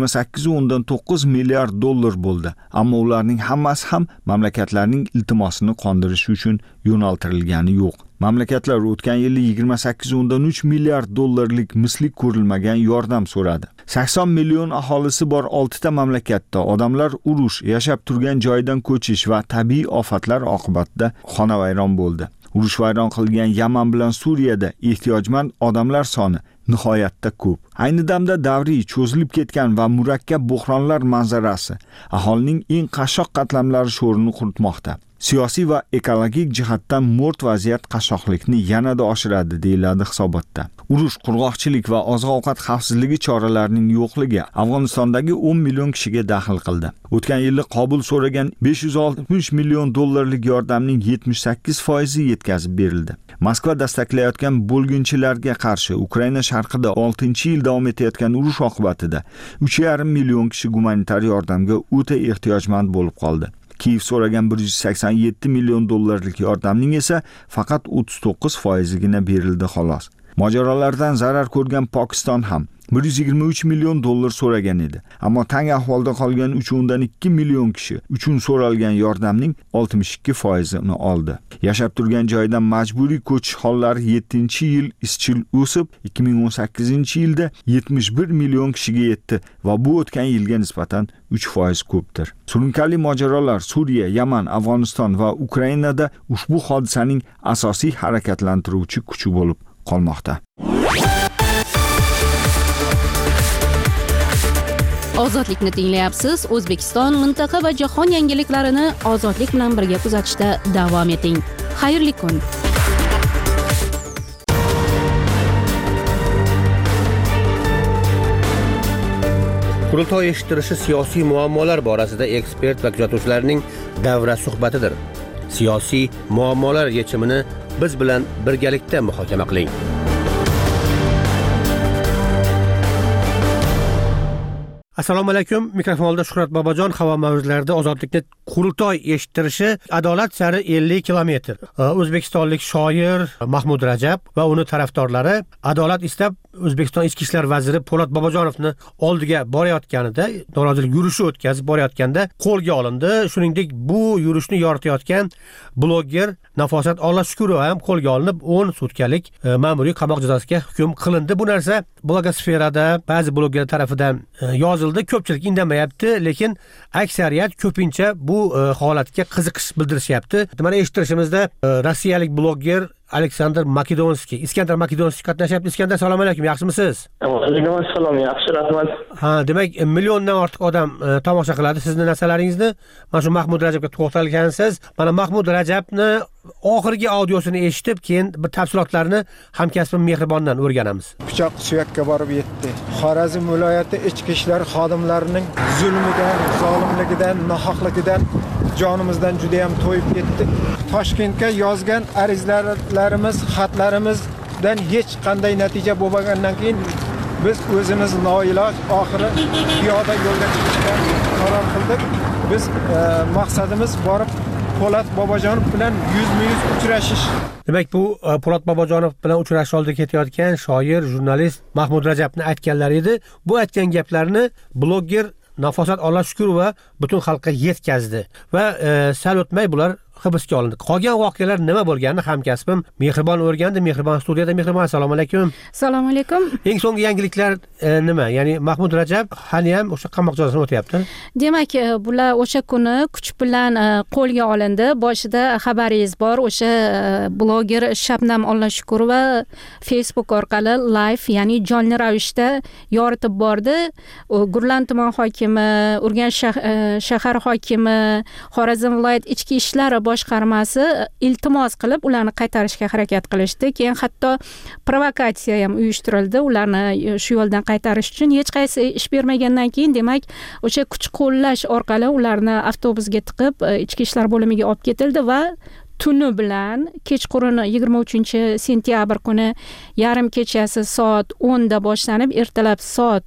$28.9 milliard bo'ldi. Ammo ularning hammasi ham mamlakatlarning iltimosini qondirish uchun yo'naltirilgani yo'q. Mamlakatlar o'tgan yili $28.3 milliard misli ko'rilmagan yordam so'radi. 80 million aholisi bor 6 ta mamlakatda odamlar urush, yashab turgan joydan ko'chish va tabiiy ofatlar oqibatida xonavayron bo'ldi. Urush vayron qilgan Yaman bilan Suriyada ehtiyojmand odamlar soni nihoyatda ko'p. Ayni damda davriy cho'zilib ketgan va murakkab bo'hronlar manzarasi aholining eng qashshoq qatlamlari sho'rini quritmoqda. Siyosiy va ekologik jihatdan mo'rt vaziyat qashshoqlikni yanada oshiradi deyiladi hisobotda. Urush, qurg'oqchilik va oziq-ovqat xavfsizligi choralarining yo'qligi Afg'onistondagi 10 million kishiga daxl qildi. O'tgan yili Qobul so'ragan 560 million dollarlik yordamning 78% yetkazib berildi. Moskva dastaklayotgan bo'lginchilarga qarshi Ukraina sharqida 6-yil davom etayotgan urush oqibatida 3,5 million kishi gumanitar yordamga o'ta ehtiyojmand bo'lib qoldi. Kiyev so'ragan 187 million dollarlik yordamning esa faqat 39%gina berildi xolos. Mojarolardan zarar ko'rgan Pokiston ham 123 million dollar so'ragan edi. Ammo tang ahvolda qolgan 3,2 million kishi uchun so'ralgan yordamning 62%ni oldi. Yashab turgan joydan majburiy ko'chish hollari 7-yil izchil o'sib, 2018-yilda 71 million kishiga yetdi va bu o'tgan yilga nisbatan 3% ko'pdir. Surunkali mojarolar Suriya, Yaman, Afg'oniston va Ukrainada ushbu hodisaning asosiy harakatlantiruvchi kuchi bo'lib qolmoqda. Ozodlikni tinglayapsiz. O'zbekiston, mintaqa va jahon yangiliklarini ozodlik bilan birga kuzatishda davom eting. Xayrli kun. Qurultoy eshittirishi siyosiy muammolar borasida ekspert va kuzatuvchilarning davra suhbatidir. Siyosiy muammolar yechimini biz bilan birgalikda muhokama qiling. Assalomu alaykum. Mikrofonda Shuhrat Bobojon. Havo mavzularida ozodlikni qurultoy eshittirishi adolat sari 50 kilometr. O'zbekistonlik shoir Mahmud Rajab va uni tarafdorlari adolat istab O'zbekiston ichki ishlar vaziri Po'lat Bobojonovni oldiga borayotganida, norozilik yurishi o'tkazib borayotganda qo'lga olindi. Shuningdek, bu yurishni yoritayotgan blogger Nafosat Ollashukurova ham qo'lga olinib, 10 sutkalik ma'muriy qamoq jazosiga hukm qilindi. Bu narsa blogosferada ba'zi bloggerlar tomonidan yozildi. Ko'pchilik indamayapti, lekin aksariyat ko'pincha bu holatga qiziqish bildirishyapti. Mana eshittirishimizda rossiyalik blogger Aleksandr Makedonskiy, Iskandar Makedonskiy qatnashyapti. Iskandar, assalomu alaykum, yaxshimisiz? Alaykum assalom, yaxshi, rahmat. Demak, milliondan ortiq odam tomosha qiladi sizni narsalaringizni. Mana shu Mahmud Rajabga to'xtalgansiz. Mana Mahmud Rajabni oxirgi audiosini eshitib, keyin bir tafsilotlarni hamkasbim Mehribondan o'rganamiz. Pichoq suyakka borib yetdi. Xorazm viloyati ichki ishlar xodimlarining zulmidan, zolimligidan, nohaqligidan jonimizdan juda ham to'yib ketdi. Toshkentga yozgan arizlarimiz, xatlarimizdan hech qanday natija bo'lmagandan keyin biz o'zimiz noiloj oxiri piyoda yo'lga chiqishga qaror qildik. Biz maqsadimiz borib Po'lat Bobojonov bilan yuzma-yuz uchrashish. Demak, bu Po'lat Bobojonov bilan uchrashish oldiga ketayotgan shoir, jurnalist Mahmud Rajabni aytganlari edi. Bu aytgan gaplarni blogger Nafosat Ollashukurova butun xalqqa yetkazdi va sal o'tmay bular hibsga olindi. Qolgan voqealar nima bo'lganini hamkasbim Mehribon o'rgandi. Mehribon studiyada. Mehribon, assalomu alaykum. Assalomu alaykum. Eng so'nggi yangiliklar nima? Ya'ni Mahmud Rajab hali ham o'sha qamoq jazosini o'tayapti. Demak, bular o'sha kuni kuch bilan qo'lga olindi. Boshida xabaringiz bor, o'sha blogger Shabnam Ollashukurova Facebook orqali live, ya'ni jonli ravishda yoritib bordi. Gurlan tuman hokimi, Urganch shahar hokimi, Xorazm viloyat ichki ishlar boshqarmasi iltimos qilib ularni qaytarishga harakat qilishdi. Keyin hatto provokatsiya ham uyushtirildi ularni shu yo'ldan qaytarish uchun. Hech qaysi ish bermagandan keyin, demak, o'sha kuch qo'llash orqali ularni avtobusga tiqib ichki ishlar bo'limiga olib ketildi va tuni bilan kechqurun 23-sentyabr kuni yarim kechasi soat 10 da boshlanib, ertalab soat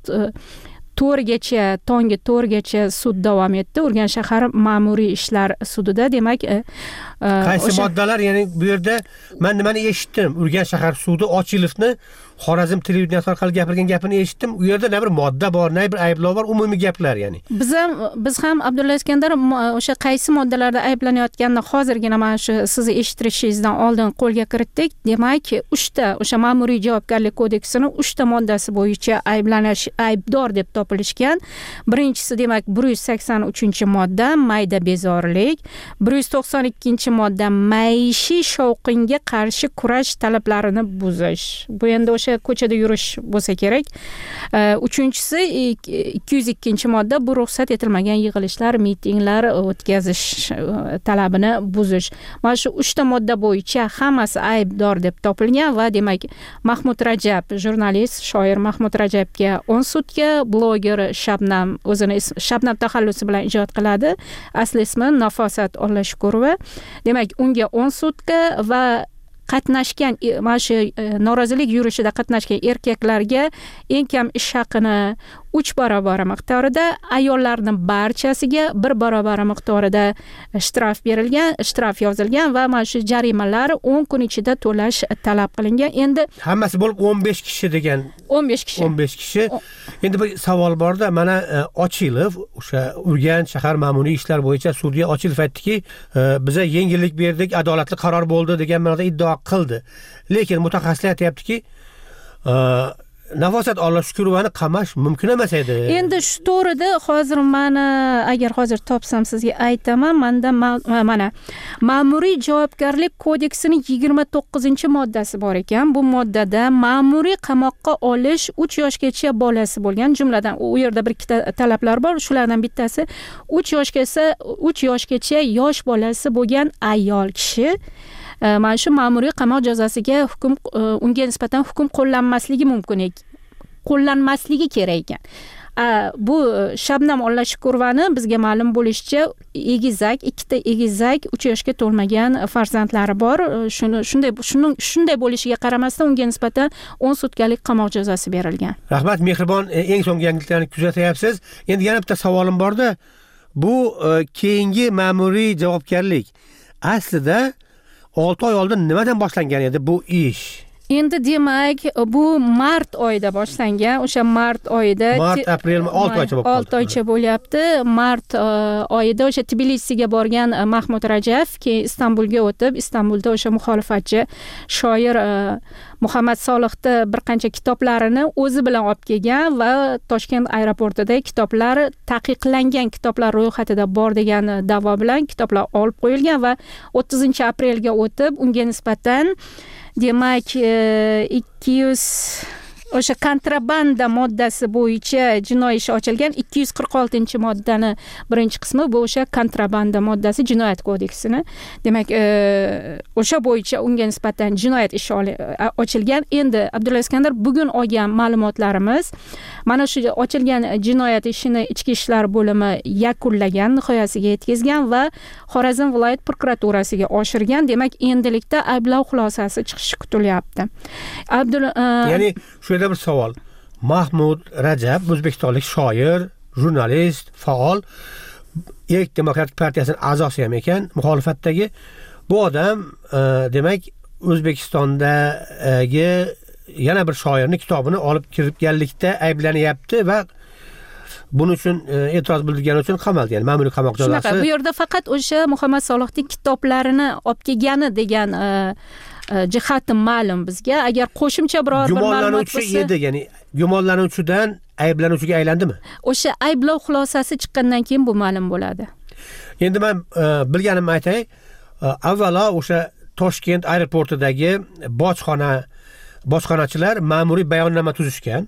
4gacha, tongi 4gacha sud davom etdi. Urganch shahar ma'muriy ishlar sudida. Demak, qaysi moddalar, ya'ni bu yerda men nimani eshitdim? Urganch shahar sudi Ochilovni Xorazm televideniyasi orqali gapirgan gapini eshitdim. U yerda ne bir modda bor, ne bir ayblov bor, umumiy gaplar ya'ni. Biz ham Abdulla Iskandar o'sha qaysi moddalarda ayblanayotganini hozirgina mana shu sizni eshittirishingizdan oldin qo'lga kiritdik. Demak, 3 ta o'sha ma'muriy javobgarlik kodeksining 3 ta moddasi bo'yicha ayblanish, aybdor deb topilishgan. Birinchisi demak 183-modda mayda bezorilik, 192 modda maishiy shovqinga qarshi kurash talablarini buzish. Bu endi o'sha ko'chada yurish bo'lsa kerak. Uchinchisi 202-modda bu ruxsat etilmagan yig'ilishlar, mitinglar o'tkazish talabini buzish. Mana shu 3 ta modda bo'yicha hammasi aybdor deb topilgan va demak Mahmud Rajab, jurnalist, shoir Mahmud Rajabga 10 sutka, bloger Shabnam o'zini Shabnam taxallusi bilan ijod qiladi. Asli ismi Nafosat Ollashkurova. Demak, unga 10 sutka va qatnashgan mana shu norozilik yurishida qatnashgan erkaklarga eng kam ish haqini 3 barobar miqdorida, ayollarning barchasiga 1 barobar miqdorida shtraf berilgan, shtraf yozilgan va mana shu jarimalar 10 kun ichida to'lash talab qilingan. Endi hammasi bo'lib 15 kishi degan. 15 kishi. 15 kishi. Endi bir savol borda, mana Ochilov o'sha Urganch shahar ma'muriy ishlar bo'yicha sudya Ochilov aytdiki, biza yengillik berdik, adolatli qaror bo'ldi degan ma'noda iddao qildi. Lekin mutaxassislar aytayaptiki, Nafosat Ollashkurovani qamash mumkin emas edi. Endi shu to'g'rida hozir agar hozir topsam sizga aytaman. Mana Ma'muriy javobgarlik kodeksining 29-moddasi bor ekan. Bu moddada ma'muriy qamoqqa olish 3 yoshgacha bolasi bo'lgan, jumladan u yerda bir ikkita talablar bor. Shulardan bittasi 3 yoshgacha yosh bolasi bo'lgan ayol kishi mana shu ma'muriy qamoq jazosiga unga nisbatan hukm qo'llanmasligi kerak ekan. Bu Shabnam Ollashkurovani bizga ma'lum bo'lishicha ikkita egizak, 3 yoshga to'lmagan farzandlari bor. Shunday bo'lishiga qaramasdan unga nisbatan 10 sutkalik qamoq jazosi berilgan. Rahmat, mehribon, eng so'nggi yangiliklarni kuzatyapsiz. Endi yana bitta savolim borda, bu keyingi ma'muriy javobgarlik aslida 6 oy oldin nimadan boshlangan edi bu ish? Endi demak, bu mart oyida boshlangan. O'sha mart oyida, aprel 6 oycha bo'lib qoldi. 6 oycha bo'lyapti. Mart oyida o'sha Tbilisiga borgan Mahmud Rajab keyin Istanbulga o'tib, Istanbulda o'sha muxolifatchi shoir Muhammad Solihni bir qancha kitoblarini o'zi bilan olib kelgan va Toshkent aeroportida kitoblar taqiqlangan kitoblar ro'yxatida bor degan da'vo bilan kitoblar olib qo'yilgan va 30-aprelga o'tib unga nisbatan demak 200 o'sha kontrabanda moddasi bo'yicha jinoiy ish ochilgan. 246-moddani birinchi qismi bu o'sha kontrabanda moddasi jinoyat kodeksini. Demak, o'sha bo'yicha unga nisbatan jinoyat ishi ochilgan. Endi Abdulla Iskandar, bugun olgan ma'lumotlarimiz mana shu ochilgan jinoyat ishini Ichki ishlar bo'limi yakunlagan, nihoyasiga yetkazgan va Xorazm viloyat prokuraturasiga oshirgan. Demak, endilikda ayblov xulosasi chiqishi kutilyapti. Ya'ni shu yerda bir savol. Mahmud Rajab o'zbekistonlik shoir, jurnalist, faol, Erk Demokratik partiyasining a'zosi ham ekan, muxolifatdagi. Bu odam demak O'zbekistondagi yana bir shoirning kitobini olib kirganlikda ayblanyapti va buning uchun e'tiroz bildirgani uchun qamaldi, ya'ni ma'muriy qamoq jazosi. Shunaqa, bu yerda faqat o'sha Muhammad Solihning kitoblarini olib kelgani degan jihati ma'lum bizga. Agar qo'shimcha biror bir ma'lumot bo'lsa, edi, ya'ni gumonlanuvchidan ayblanuvchiga aylandimi? O'sha ayblov xulosasi chiqqandan keyin bu ma'lum bo'ladi. Endi men bilganimni aytay. Avvalo o'sha Toshkent aeroportidagi bojxonachilar ma'muriy bayonnoma tuzishgan.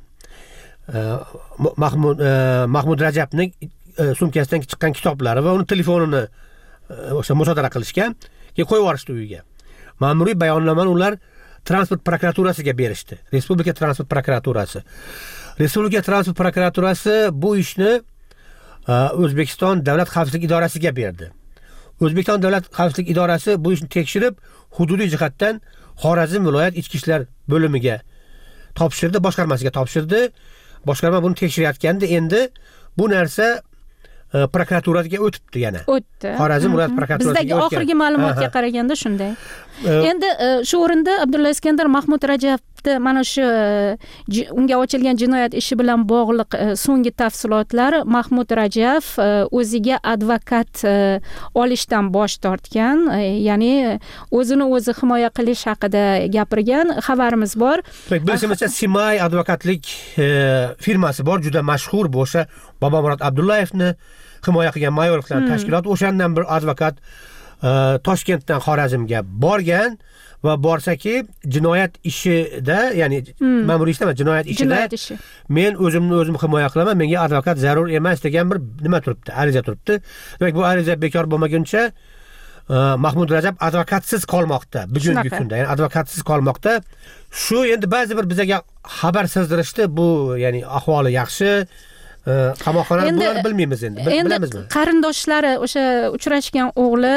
Mahmud Rajabning sumkasidan chiqqan kitoblari va uni telefonini o'sha musodara qilishgan, keyin qo'yib yuborishdi uyiga. Ma'muriy bayonnomani ular transport prokuraturasiga berishdi. Respublika transport prokuraturasi. Respublika transport prokuraturasi bu ishni O'zbekiston davlat xavfsizlik idorasiga berdi. O'zbekiston davlat xavfsizlik idorasi bu ishni tekshirib, hududiy jihatdan Xorazm viloyat ichki ishlar bo'limiga topshirdi, boshqarmasiga topshirdi. Boshqarma buni tekshirayotganda endi bu narsa prokuraturaga o'tibdi yana. O'tdi. Xorazm viloyat prokuraturasiga o'tgan. Bizdagi oxirgi ma'lumotga qaraganda shunday. Endi shu o'rinda Abdulla Iskandar, Mahmud Rajabni mana shu unga ochilgan jinoyat ishi bilan bog'liq so'nggi tafsilotlar: Mahmud Rajab o'ziga advokat olishdan bosh tortgan, ya'ni o'zini o'zi himoya qilish haqida gapirgan xabarimiz bor. Bilishimizcha Simay advokatlik firmasi bor, juda mashhur, bu o'sha Bobomurod Abdullayevni himoya qilgan Mayorovlar tashkilot, o'shandan bir advokat Toshkentdan Xorazmga borgan va borsaki jinoyat ishida, ya'ni ma'muriy ishda emas, jinoyat ishida men o'zimni o'zim himoya qilaman, menga advokat zarur emas degan bir nima turibdi, ariza turibdi. Demak, bu ariza bekor bo'lmaguncha Mahmud Rajab advokatsiz qolmoqda bugungi kunda, ya'ni advokatsiz qolmoqda. Shu endi ba'zi bir bizga xabar sizdirishdi, bu ya'ni ahvoli yaxshi, qamoqxonada bular bilmaymiz endi, bilamizmi? Qarindoshlari o'sha uchrashgan o'g'li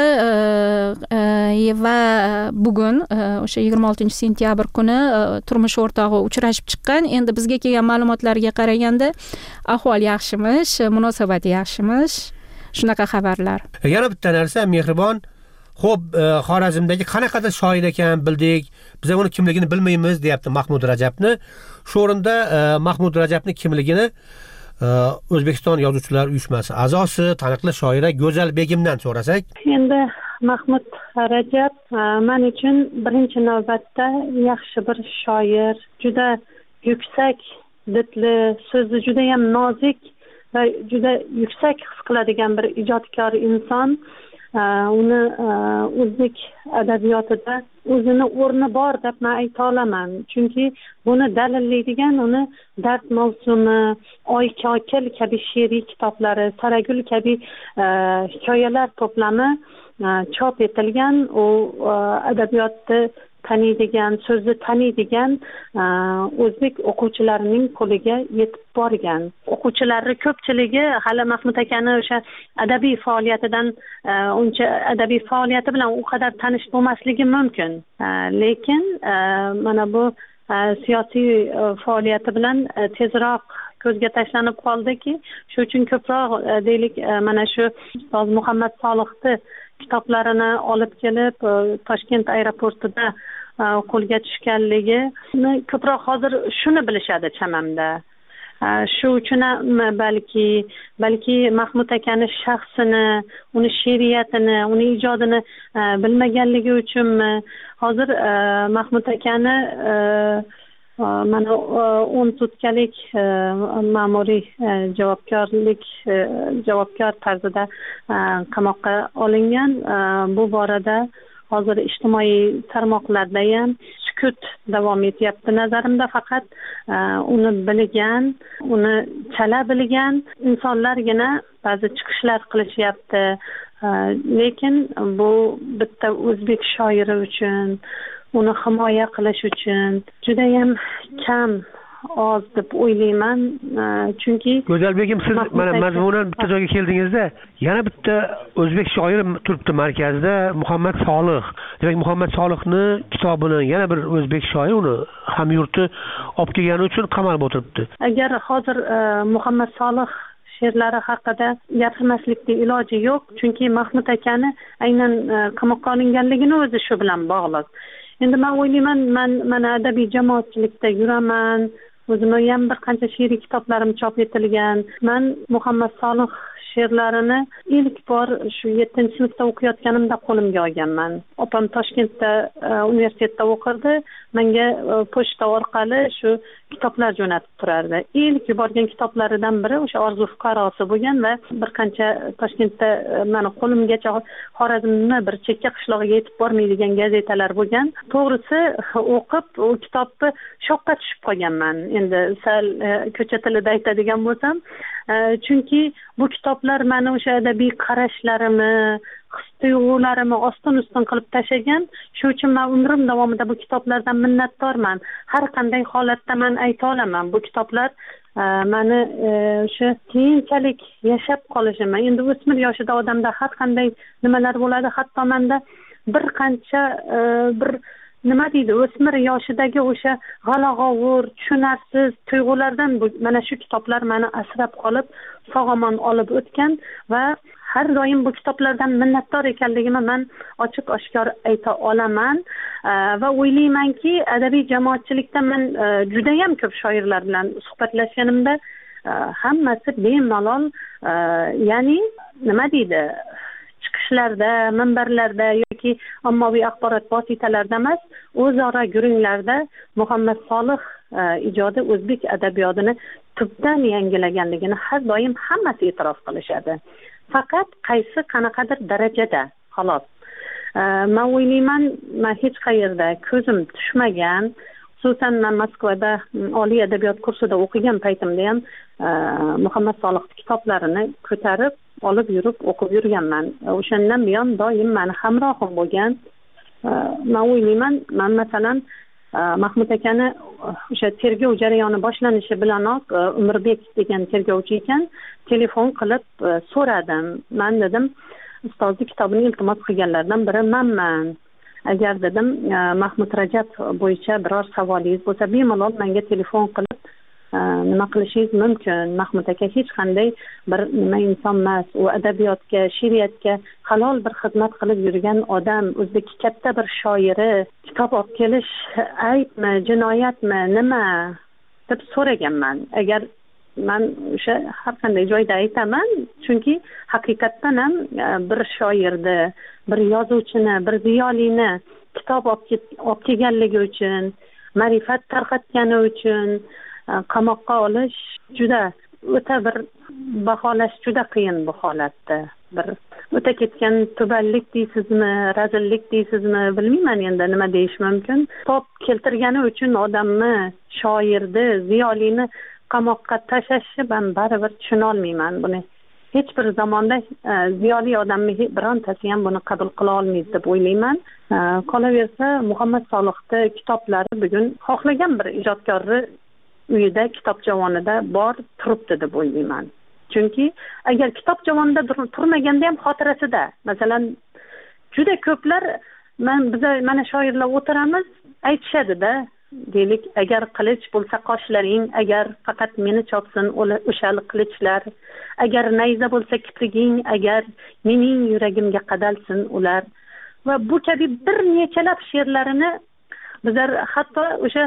va bugun o'sha 26-sentyabr kuni turmush o'rtog'i uchrashib chiqqan. Endi bizga kelgan ma'lumotlarga qaraganda ahvol yaxshimish, munosabati yaxshimish. Shunaqa xabarlar. Yana bitta narsa, Mehribon, xo'p, Xorazmdagi qanaqadir shoir ekan bildik, biz uni kimligini bilmaymiz, deyapti Mahmud Rajabni. Shu o'rinda Mahmud Rajabning kimligini O'zbekiston Yozuvchilar uyushmasi a'zosi, taniqli shoira Go'zal Begimdan so'rasak. Endi Mahmud Rajab men uchun birinchi navbatda yaxshi bir shoir, juda yuksak didli, so'zi juda ham nozik va juda yuksak his qiladigan bir ijodkor inson. Uni o'zbek adabiyotida o'zini o'rni bor deb men ayta olaman. Chunki buni dalillaydigan uni Dard mavsumi, Oy kokil kabi she'riy kitoblari, Saragul kabi hikoyalar to'plami chop etilgan. U adabiyotni taniydigan, so'zni taniydigan o'zbek o'quvchilarining qo'liga yetib borgan. O'quvchilarni ko'pchiligi hali Mahmud akani o'sha adabiy faoliyatidan uncha adabiy faoliyati bilan u qadar tanish bo'lmasligi mumkin. Lekin mana bu siyosiy faoliyati bilan tezroq ko'zga tashlanib qoldiki, shu uchun ko'proq deylik mana shu ustoz Muhammad Solihni kitoblarini olib kelib Toshkent aeroportida qo'lga tushganligi ko'proq hozir shuni bilishadi chamamda. Shu uchun balki Mahmud akani shaxsini, uni she'riyatini, uni ijodini bilmaganligi uchunmi hozir Mahmud akani mana 10 sutkalik ma'muriy javobgar tarzida qamoqqa olingan. Bu borada hozir ijtimoiy tarmoqlarda ham sukut davom etyapti. Nazarimda faqat uni bilgan, uni chala bilgan insonlargina ba'zi chiqishlar qilishyapti. Lekin bu bitta o'zbek shoiri uchun, uni himoya qilish uchun juda ham kam, oz deb o'ylayman. Chunki Go'zal Begim, siz mana mazmunan bitta joyga keldingizda, yana bitta o'zbek shoiri turibdi markazda, Muhammad Solih. Demak, Muhammad Solihni kitobini yana bir o'zbek shoiri uni hamyurti olib kelgani uchun qamalib o'tiribdi. Agar hozir Muhammad Solih she'rlari haqida gapirmaslikning iloji yo'q, chunki Mahmud akani aynan qamoqqa olinganligini o'zi shu bilan bog'liq. Endi men o'ylayman, mana adabiy jamoatchilikda yuraman, o'zimning ham bir qancha she'riy kitoblarim chop etilgan. Men Muhammad Solih she'rlarini ilk bor shu 7-sinfda o'qiyotganimda qo'limga olganman. Opam Toshkentda universitetda o'qirdi. Menga pochta orqali shu kitoblar jo'natib turardi. Ilk yuborgan kitoblaridan biri o'sha Orzu fuqarosi bo'lgan va bir qancha Toshkentda meni qo'limgacha Xorazmni bir chekka qishlog'iga yetib bormaydigan gazetalar bo'lgan. To'g'risi o'qib u kitobni shokka tushib qolganman. Endi sal ko'cha tilida aytadigan bo'lsam, chunki bu kitoblar meni o'sha adabiy qarashlarimni, his-tuyg'ularimni ostin-ustin qilib tashlagan. Shu uchun men umrim davomida bu kitoblardan minnatdorman. Har qanday holatda men ayta olaman, bu kitoblar meni o'sha keyinchalik yashab qolishimni. Endi o'smir yoshida odamda har qanday nimalar bo'ladi, hatto menda bir qancha bir nima deydi, o'smir yoshidagi o'sha g'ala-g'ovur, tushunarsiz tuyg'ulardan mana shu kitoblar meni asrab qolib, sog'-omon olib o'tgan va har doim bu kitoblardan minnatdor ekanligimni men ochiq-oshkor ayta olaman va o'ylaymanki, adabiy jamoatchilikda men juda ham ko'p shoirlar bilan suhbatlashganimda hammasi bemalol, ya'ni nima deydi, chiqishlarda, minbarlarda yoki ommaviy axborot vositalarida emas, o'zaro gurunglarda Muhammad Solih ijodi o'zbek adabiyotini tubdan yangilaganligini har doim hammasi e'tirof qilishadi. Faqat qaysi qanaqadir darajada, xolos. man o'ylayman, man hech qayerda ko'zim tushmagan, xususan man Moskvada oliy adabiyot kursida o'qigan paytimda ham Muhammad Solih kitoblarini ko'tarib olib yurib o'qib yurganman. O'shandan buyon doim meni hamrohim bo'lgan. Man o'ylayman, man masalan Mahmud akani o'sha tergov jarayoni boshlanishi bilanoq Umirbek degan tergovchi ekan, telefon qilib so'radim. Men dedim, ustozning kitobini iltimos qilganlardan biri menman. Agar dedim Mahmud Rajab bo'yicha biror savolingiz bo'lsa, bemalol menga telefon qilib nima qilishingiz mumkin. Mahmud aka hech qanday bir nima inson emas, u adabiyotga, she'riyatga halol bir xizmat qilib yurgan odam, o'zbek katta bir shoiri. Kitob olib kelish aybmi, jinoyatmi, nima deb so'raganman. Agar men o'sha har qanday joyda aytaman, chunki haqiqatdan ham bir shoirni, bir yozuvchini, bir ziyolini kitob olib kelganligi uchun, ma'rifat tarqatgani uchun qamoqqa olish juda o'ta bir baholash juda qiyin bu holatda. Bir o'ta ketgan tubanlik deysizmi, razillik deysizmi, bilmayman endi nima deyish mumkin. Kitob keltirgani uchun odamni, shoirni, ziyolini qamoqqa tashlashni men baribir tushuna olmayman buni. Hech bir zamonda ziyoli odamni birontasi ham buni qabul qila olmaydi deb o'ylayman. Qolaversa, Muhammad Solihning kitoblari bugun xohlagan bir ijodkorni uyida kitob javonida bor turibdi deb o'ylayman. Chunki agar kitob javonida turmaganda ham xotirasida, masalan, juda ko'plar biz mana shoirlar o'tiramiz, aytishadi-da, deylik, agar qilich bo'lsa qoshlaring, agar faqat meni chopsin o'sha qilichlar, agar nayza bo'lsa kipriging, agar mening yuragimga qadalsin ular. Va bu kabi bir nechalab she'rlarini bizlar hatto o'sha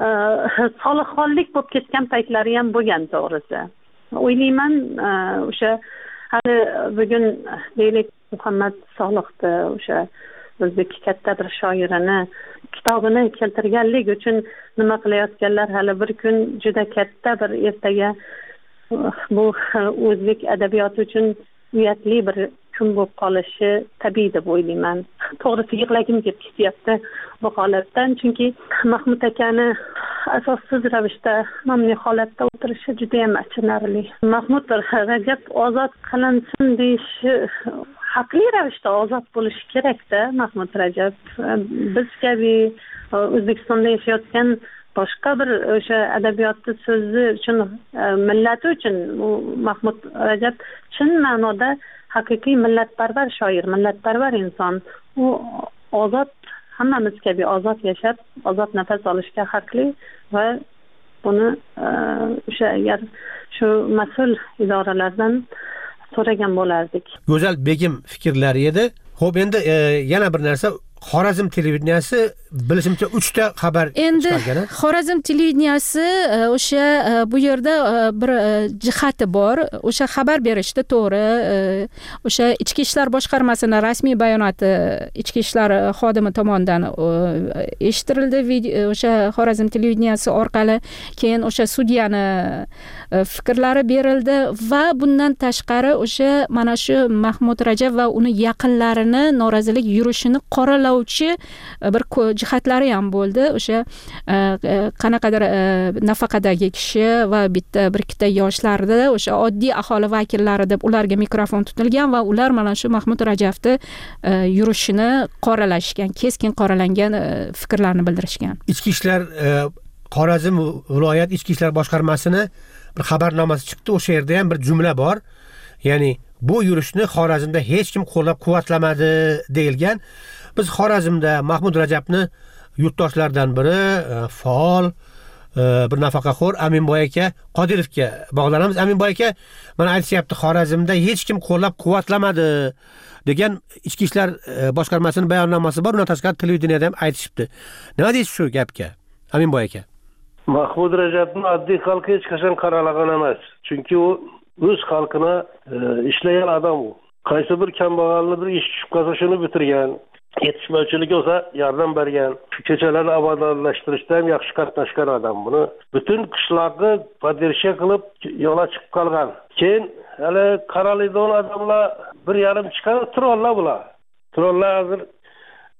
solihxonlik bo'lib ketgan paytlari ham bo'lgan, to'g'risi. O'ylayman, o'sha hali bugun deylik Muhammad Solihni o'sha o'zbek katta bir shoirini kitobini keltirganlik uchun nima qilayotganlar, hali bir kun juda katta bir ertaga bu o'zbek adabiyoti uchun uyatli bir kun bo'lib qolishi tabiiy deb o'ylayman. To'g'risi yig'lagim kelib ketyapti bu holatdan, chunki Mahmud akani asossiz ravishda mamnun holatda o'tirishi juda ham achinarli. Mahmud Rajab ozod qilinsin deyishi haqli ravishda ozod bo'lishi kerak-da. Mahmud Rajab biz kabi O'zbekistonda yashayotgan boshqa bir o'sha adabiyotni so'zi uchun, millati uchun Mahmud Rajab chin ma'noda haqiqiy millatparvar shoir, millatparvar inson. U ozod, hammamiz kabi ozod yashab, ozod nafas olishga haqli va buni o'sha agar shu mas'ul idoralardan so'ragan bo'lardik. Go'zal Begim fikrlari edi. Xo'p, endi yana bir narsa, Xorazm televideniyasi bilishimcha 3 ta xabar chiqargan. Endi Xorazm televideniyasi o'sha bu yerda bir jihati bor. O'sha xabar berishda to'g'ri, o'sha Ichki ishlar boshqarmasining rasmiy bayonoti Ichki ishlar xodimi tomonidan eshittirildi o'sha Xorazm televideniyasi orqali. Keyin o'sha sudyani fikrlari berildi va bundan tashqari o'sha mana shu Mahmud Rajab va uni yaqinlarini norozilik yurishini qoralovchi bir jihatlari ham bo'ldi. O'sha qanaqadir nafaqadagi kishi va bir ikkita yoshlarda o'sha oddiy aholi vakillari deb ularga mikrofon tutilgan va ular mana shu Mahmud Rajabni yurishini qoralashgan, keskin qoralangan fikrlarni bildirishgan. Ichki ishlar Xorazm viloyat ichki ishlar boshqarmasini bir xabarnomasi chiqdi. O'sha yerda ham bir jumla bor. Ya'ni bu yurishni Xorazmda hech kim qo'llab-quvvatlamadi deyilgan. Biz Xorazmda Mahmud Rajabni yurtdoshlardan biri, faol, bir nafaqaxo'r Aminboy aka Qodirovga bog'lanamiz. Aminboy aka mana aytishyapti, Xorazmda hech kim qo'llab-quvvatlamadi degan ichki ishlar boshqarmasining bayonnomasi bor. Undan tashqari televideniyada ham aytishibdi. Nima deysiz shu gapga, Aminboy aka? Mahmud Rajabni oddiy xalq hech qachon qaralagan emas. Chunki u o'z xalqini ishlagan odam u. Qaysi bir kambag'alni bir ish tushib qolsa shuni bitirgan. Yetishmovchilik olsa yordam bergan. Kechalarni obodonlashtirishda ham yaxshi qatnashgan odam. Buni butun qishloqni poddersha qilib yo'lga chiqib qolgan. Keyin hali qaralaydigan odamlar bir yarim chiqadi, trollar bular. Trollar hozir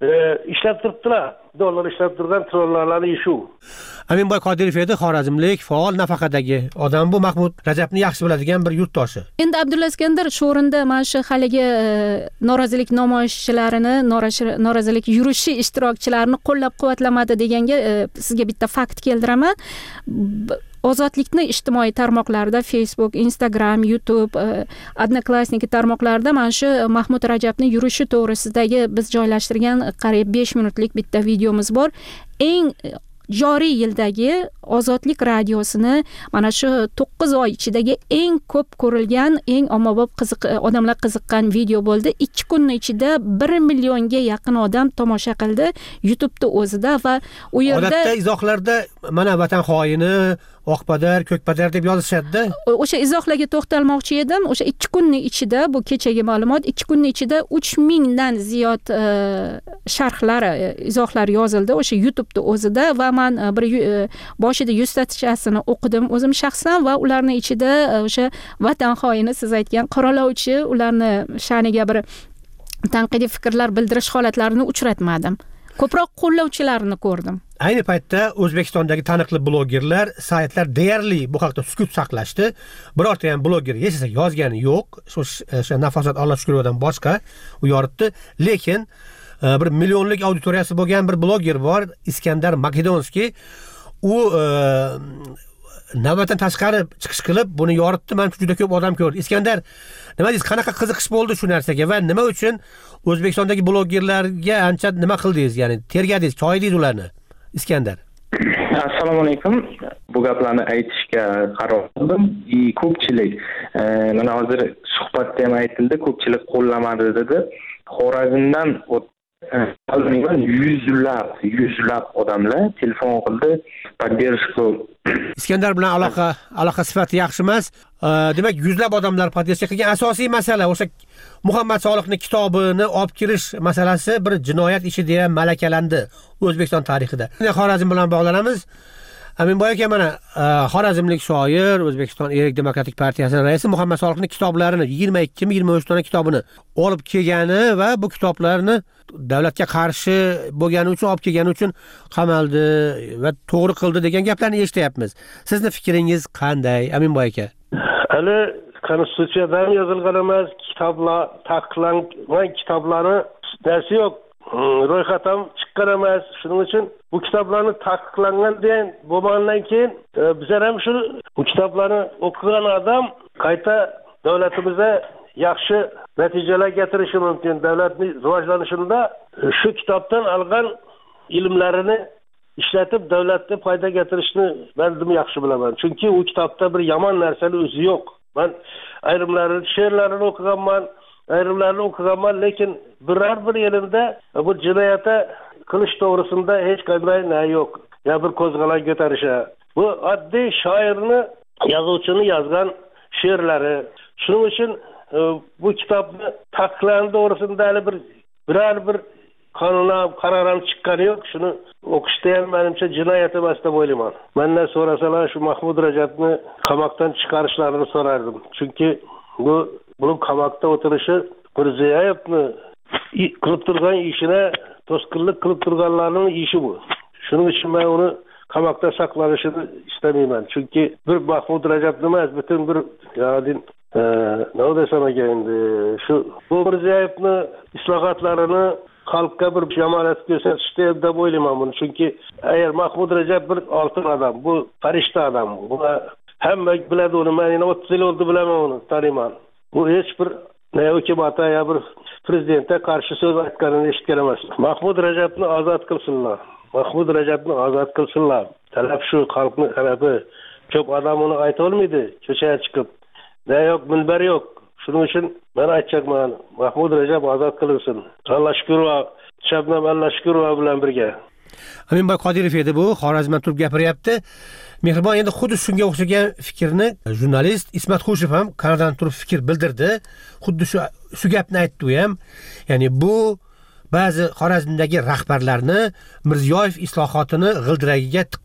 ishlab turibdilar. Dollar ishlab turgan trollarning ishi u. Aminboy Qodirov edi, xorazmlik, faol nafaqadagi odam. Bu Mahmud Rajabni yaxshi biladigan bir yurtdoshi. Endi Abdulla Iskandar shu o'rinda mana shu haligi norozilik namoyishlarini, norozilik yurishi ishtirokchilarini qo'llab-quvvatlamadi deganga sizga bitta fakt keltiraman. Ozodlikni ijtimoiy tarmoqlarda Facebook, Instagram, YouTube, Odnoklassniki tarmoqlarida mana shu Mahmud Rajabning yurishi to'g'risidagi biz joylashtirgan qariyb 5 minutlik bitta videomiz bor. Eng joriy yildagi Ozodlik radiosini mana shu 9 oy ichidagi eng ko'p ko'rilgan, eng ommabop odamlar qiziqqan video bo'ldi. 2 kunning ichida 1 millionga yaqin odam tomosha qildi YouTube'da o'zida va u yerda odatda izohlarda mana vatan xoini, oqpadar, ko'kpadar deb yozishadi-da. O'sha izohlarga to'xtalmoqchi edim. O'sha 2 kunning ichida, bu kechagi ma'lumot, 2 kunning ichida 3000 dan ziyod sharhlari, izohlar yozildi o'sha YouTube'da o'zida va men bir boshida 100 tatchasini o'qidim o'zim shaxsan va ularning ichida o'sha vatan xoini, siz aytgan qoralovchi, ularni sha'niga bir tanqidiy fikrlar bildirish holatlarini uchratmadim. Ko'proq qo'llovchilarini ko'rdim. Ayni paytda O'zbekistondagi taniqli blogerlar, saytlar deyarli bu haqda sukut saqlashdi. Birorta ham bloger hech narsa yozgani yo'q. O'sha Nafosat Allohshukurovadan boshqa u yoritdi. Lekin bir millionlik auditoriyasi bo'lgan bir bloger bor, Iskandar Makedonskiy. U navbatdan tashqari chiqish qilib buni yoritdi. Men juda ko'p odam ko'rdim. Iskandar, nima deysiz, qanaqa qiziqish bo'ldi shu narsaga va nima uchun O'zbekistondagi blogerlarga ancha nima qildingiz, ya'ni tergadingiz, choydingiz ularni? Iskandar. Assalomu alaykum. Bu gaplarni aytishga qaror qildim. Ko'pchilik mana hozir suhbatda ham aytildi, ko'pchilik qo'llamadi dedi. Xorazmdan yuzlab odamlar telefon qildi, поддержку. Iskandar bilan aloqa sifati yaxshi emas. Demak, yuzlab odamlar podдержка qilgan. Asosiy masala o'sha Muhammad Solihning kitobini olib kirish masalasi bir jinoyat ishi deya malakalandi O'zbekiston tarixida. Xorazm bilan bog'lanamiz. Aminboy aka, mana xorazmlik shoir, O'zbekiston Erk Demokratik partiyasining raisi Muhammad Solihning kitoblarini 22-23 dona kitobini olib kelgani va bu kitoblarni davlatga qarshi bo'lgani uchun olib kelgani uchun qamaldi va to'g'ri qildi degan gaplarni eshityapmiz. Sizni fikringiz qanday, Aminboy aka? Hali Konstitutsiyadan yozilgan emas, kitoblar taqiqlangan kitoblarni narsa yo'q. Ro'yxatam chiqqan emas. Shuning uchun bu kitoblarni taqiqlangan degan bo'lgandan keyin bizlar ham shu bu kitoblarni o'qigan odam qayta davlatimizda yaxshi natijalar keltirishi mumkin. Davlatning rivojlanishida shu kitobdan olgan ilmlarini ishlatib davlatga foyda keltirishni men yaxshi bilaman. Chunki u kitobda bir yomon narsaning o'zi yo'q. Men ayrimlarini, she'rlarini o'qiganman, lekin biror bir yerida bu jinoyatni qilish to'g'risida hech qanday yo'q. Ya bir qo'zg'alon ko'tarisha. Bu oddiy shoirni, yozuvchini yozgan she'rlari. Shuning uchun bu kitobni taqiqlanish to'g'risida hali biror bir qonun chiqqani yo'q. Shuni o'qishda ham menimcha jinoyat emas deb o'ylayman. Mendan so'rasalar shu Mahmud Rajabni qamoqdan chiqarishlarini so'rardim. Chunki bu qamoqda o'tirishi Mirziyoyevni qilib turgan ishini to'sqinlik qilib turganlarning ishi bu. Shuning uchun men uni qamoqda saqlanishini istamayman. Chunki bir Mahmud Rajab emas, butun bir nima desam endi shu bu Mirziyoyevni islohotlarini xalqqa bir yomonat ko'rsatishdi deb o'ylayman buni. Chunki agar Mahmud Rajab bir oltin odam, bu farishta odam. Buni hamma biladi uni. Men 30 yil oldi bilaman uni, taniyman. Bu hech bir hukumatga ya bir prezidentga qarshi so'z aytganini eshitgan emas. Mahmud Rajabni ozod qilsinlar. Talab shu, xalqning talabi. Ko'p odam uni ayta olmaydi, ko'chaga chiqib. Yo'q, minbar yo'q. Shuning uchun men aytmoqman, Mahmud Rajab ozod qilinsin. Shabnam Allohshukurova bilan birga. Aminboy Qodirov edi bu, Xorazmdan turib gapiryapti. Mehribon, endi xuddi shunga o'xshagan fikrni jurnalist Ismat Xushev ham Kanadadan turib fikr bildirdi. Xuddi shu gapni aytdi u ham. Ya'ni bu ba'zi Xorazmdagi rahbarlarni Mirziyoyev islohotini g'ildiragiga tiqqan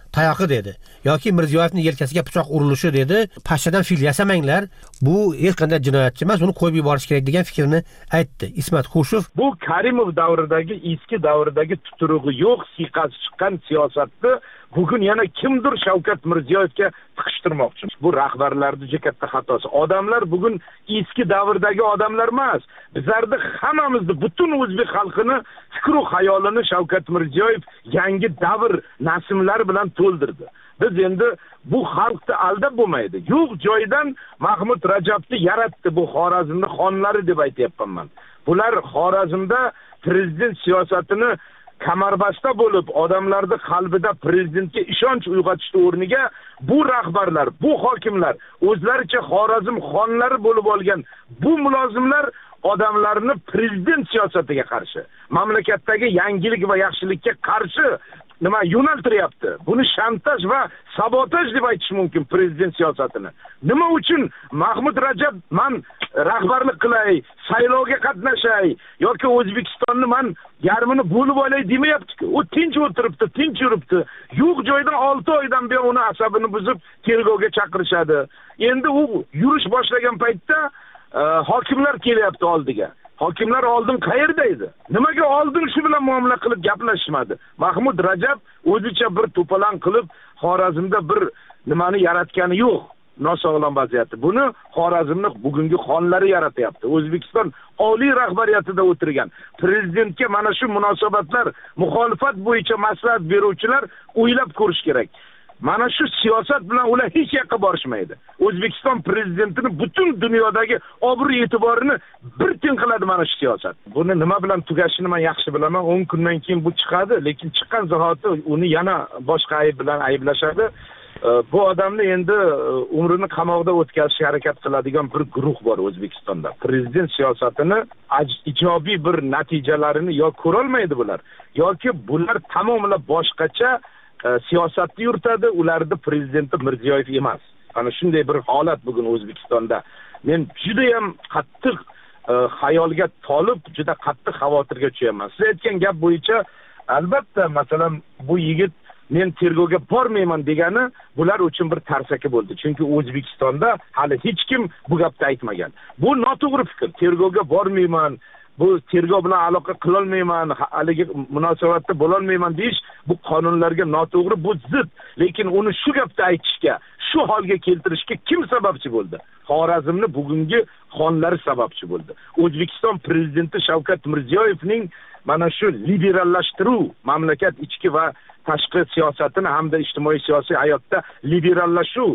tayog'i dedi yoki Mirziyoyevning yelkasiga pichoq urilishi dedi, pashtadan fil yasamanglar, bu hech qanday jinoyatchi emas, uni qo'yib yuborish kerak degan fikrni aytdi Ismat Xushev. Bu Karimov davridagi, eski davridagi tuturug'i yo'q, siyqasi chiqqan siyosatni bugun yana kimdir Shavkat Mirziyoyevga tiqishtirmoqchi. Bu rahbarlarning juda katta xatosi. Odamlar bugun eski davrdagi odamlar emas. Bizlarda hammamizni, butun o'zbek xalqini fikr va xayolini Shavkat Mirziyoyev yangi davr nasmlar bilan to'ldirdi. Biz endi bu xalqni aldab bo'lmaydi. Yo'q joydan Mahmud Rajabni yaratdi bu Xorazmning xonlari deb aytayapman men. Bular Xorazmda prezident siyosatini kamarbasta bo'lib, odamlarda qalbida prezidentga ishonch uyg'otishni o'rniga bu rahbarlar, bu hokimlar o'zlaricha Xorazm xonlari bo'lib olgan bu mulozimlar odamlarni prezident siyosatiga qarshi, mamlakatdagi yangilik va yaxshilikka qarshi nima yo'naltiryapti. Buni shantaj va sabotaj deb aytish mumkin prezident siyosatini. Nima uchun Mahmud Rajab men rahbarlik qilay, saylovga qatnashay yoki O'zbekistonni men yarmini bo'lib olay demayapti-ku. U tinch o'tiribdi, tinch yuribdi. Yo'q joydan 6 oydan beri uni asabini buzib tergovga chaqirishadi. Endi u yurish boshlagan paytda hokimlar kelyapti oldiga. Hokimlar oldin qayerda edi? Nimaga oldin shu bilan muomala qilib gaplashmadi? Mahmud Rajab o'zicha bir to'palan qilib Xorazmda bir nimani yaratgani yo'q. Nosog'lom vaziyatda. Buni Xorazmning bugungi xonlari yaratyapti. O'zbekiston oliy rahbariyatida o'tirgan prezidentga mana shu munosabatlar, muxolifat bo'yicha maslahat beruvchilar o'ylab ko'rish kerak. Mana shu siyosat bilan ular hech yoqqa borishmaydi. O'zbekiston prezidentining butun dunyodagi obro' e'tiborini bir tin qiladi mana shu siyosat. Buni nima bilan tugashini men yaxshi bilaman. 10 kundan keyin bu chiqadi, lekin chiqqan zahoti uni yana boshqa ayb bilan ayblashadi. Bu odamni endi umrini qamoqda o'tkazishga harakat qiladigan bir guruh bor O'zbekistonda. Prezident siyosatini ijobiy bir natijalarini yo ko'rolmaydi bular, yoki bular tamomila boshqacha siyosatni yuritadi, ularni prezidenti Mirziyoyev emas. Ana shunday bir holat bugun O'zbekistonda. Men juda ham qattiq xayolga tolib, juda qattiq xavotirga tushaman. Siz aytgan gap bo'yicha albatta, masalan, bu yigit men tergovga bormayman degani bular uchun bir tarsaki bo'ldi. Chunki O'zbekistonda hali hech kim bu gapni aytmagan. Bu noto'g'ri fikr. Tergovga bormayman, bu tergov bilan aloqa qila olmayman, haligi munosabatda bo'la olmayman deyish bu qonunlarga noto'g'ri, bu zid. Lekin uni shu gapda aytishga, shu holga keltirishga kim sababchi bo'ldi? Xorazmning bugungi xonlari sababchi bo'ldi. O'zbekiston prezidenti Shavkat Mirziyoyevning mana shu liberallashtiruv, mamlakat ichki va tashqi siyosatini hamda ijtimoiy siyosiy hayotda liberallashuv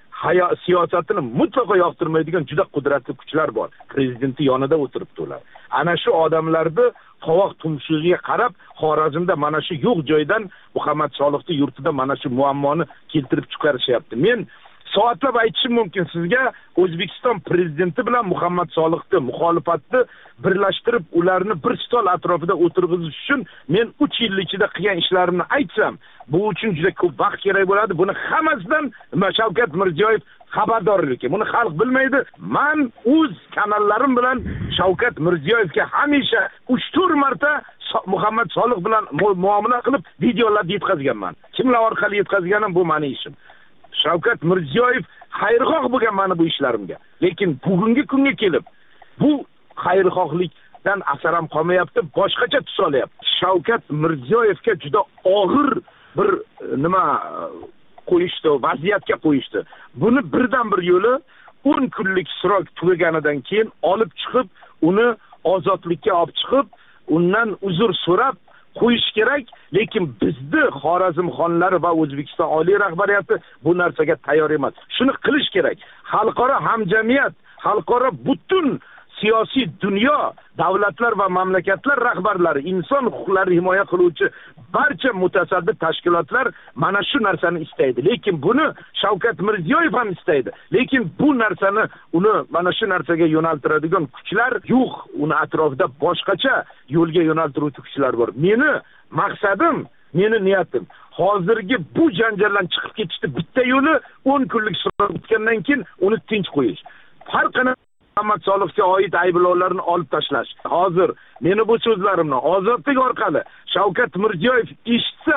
siyosatini mutlaqo yoqtirmaydigan juda qudratli kuchlar bor. Prezidenti yonida o'tiribdi ular. Ana shu odamlarni qovoq tumshug'iga qarab Xorazmda mana shu yo'q joydan Muhammad Solihning yurtida mana shu muammoni keltirib chiqarishyapti. Men soatlab aytishim mumkin sizga, O'zbekiston prezidenti bilan Muhammad Solihni muxolifatni birlashtirib, ularni bir stol atrofida o'tirg'izish uchun men 3 yil ichida qilgan ishlarimni aytsam, bu uchun juda ko'p vaqt kerak bo'ladi. Buni hammasidan Shavkat Mirziyoyev xabardorligi. Buni xalq bilmaydi. Men o'z kanallarim bilan Shavkat Mirziyoyevga hamisha 3-4 marta Muhammad Solih bilan muomala qilib videolar yetkazganman. Kimlar orqali yetkazganim bu meni ishim. Shavkat Mirziyoyev xayrixoh bo'lgan mana bu ishlarimga. Lekin bugungi kunga kelib bu xayrixohlikdan asar ham qolmayapti, boshqacha tus olyapti. Shavkat Mirziyoyevga juda og'ir bir nima qo'yishdi, vaziyatga qo'yishdi. Buni birdan bir yo'li 10 kunlik srok tugaganidan keyin olib chiqib, uni ozodlikka olib chiqib, undan uzr so'rab qo'yish kerak. Lekin bizni Xorazm xonlari va O'zbekiston oliy rahbariyati bu narsaga tayyor emas. Shuni qilish kerak. Xalqaro hamjamiyat, xalqaro butun siyosiy dunyo, davlatlar va mamlakatlar rahbarlari, inson huquqlarini himoya qiluvchi barcha mutasaddi tashkilotlar mana shu narsani istaydi. Lekin buni Shavkat Mirziyoyev ham istaydi. Lekin bu narsani uni mana shu narsaga yo'naltiradigan kuchlar yo'q. Uni atrofida boshqacha yo'lga yo'naltiruvchi kuchlar bor. Meni maqsadim, meni niyatim hozirgi bu janjaldan chiqib ketishni bitta yo'li 10 kunlik srok o'tgandan keyin uni tinch qo'yish. Har qanday Muhammad Solihga oid ayblovlarni olib tashlash. Hozir meni bu so'zlarimni ozodlik orqali Shavkat Mirziyoyev eshitsa,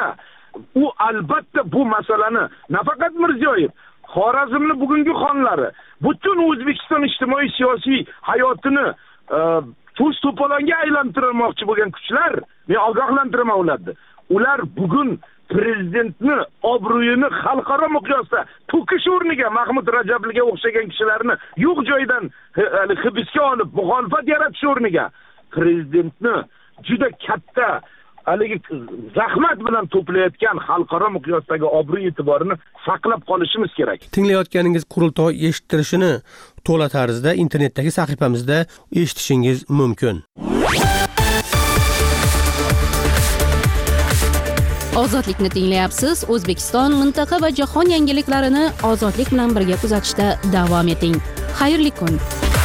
u albatta bu masalani nafaqat Mirziyoyev, Xorazmning bugungi xonlari, butun O'zbekiston ijtimoiy siyosiy hayotini to'z to'polonga aylantirmoqchi bo'lgan kuchlar, men ogohlantiraman ularni. Ular bugun prezidentni obro'yini xalqaro miqyosda to'kish o'rniga Mahmud Rajabovga o'xshagan kishilarni yo'q joydan hibsga olib, muxolifat yaratish o'rniga prezidentni juda katta haligi zahmat bilan to'playotgan xalqaro miqyosdagi obro' e'tiborini saqlab qolishimiz kerak. Tinglayotganingiz qurultoy eshittirishini to'la tarzda internetdagi sahifamizda eshitishingiz mumkin. Ozodlikni tinglayapsiz. O'zbekiston, mintaqa va jahon yangiliklarini ozodlik bilan birga kuzatishda davom eting. Xayrli kun.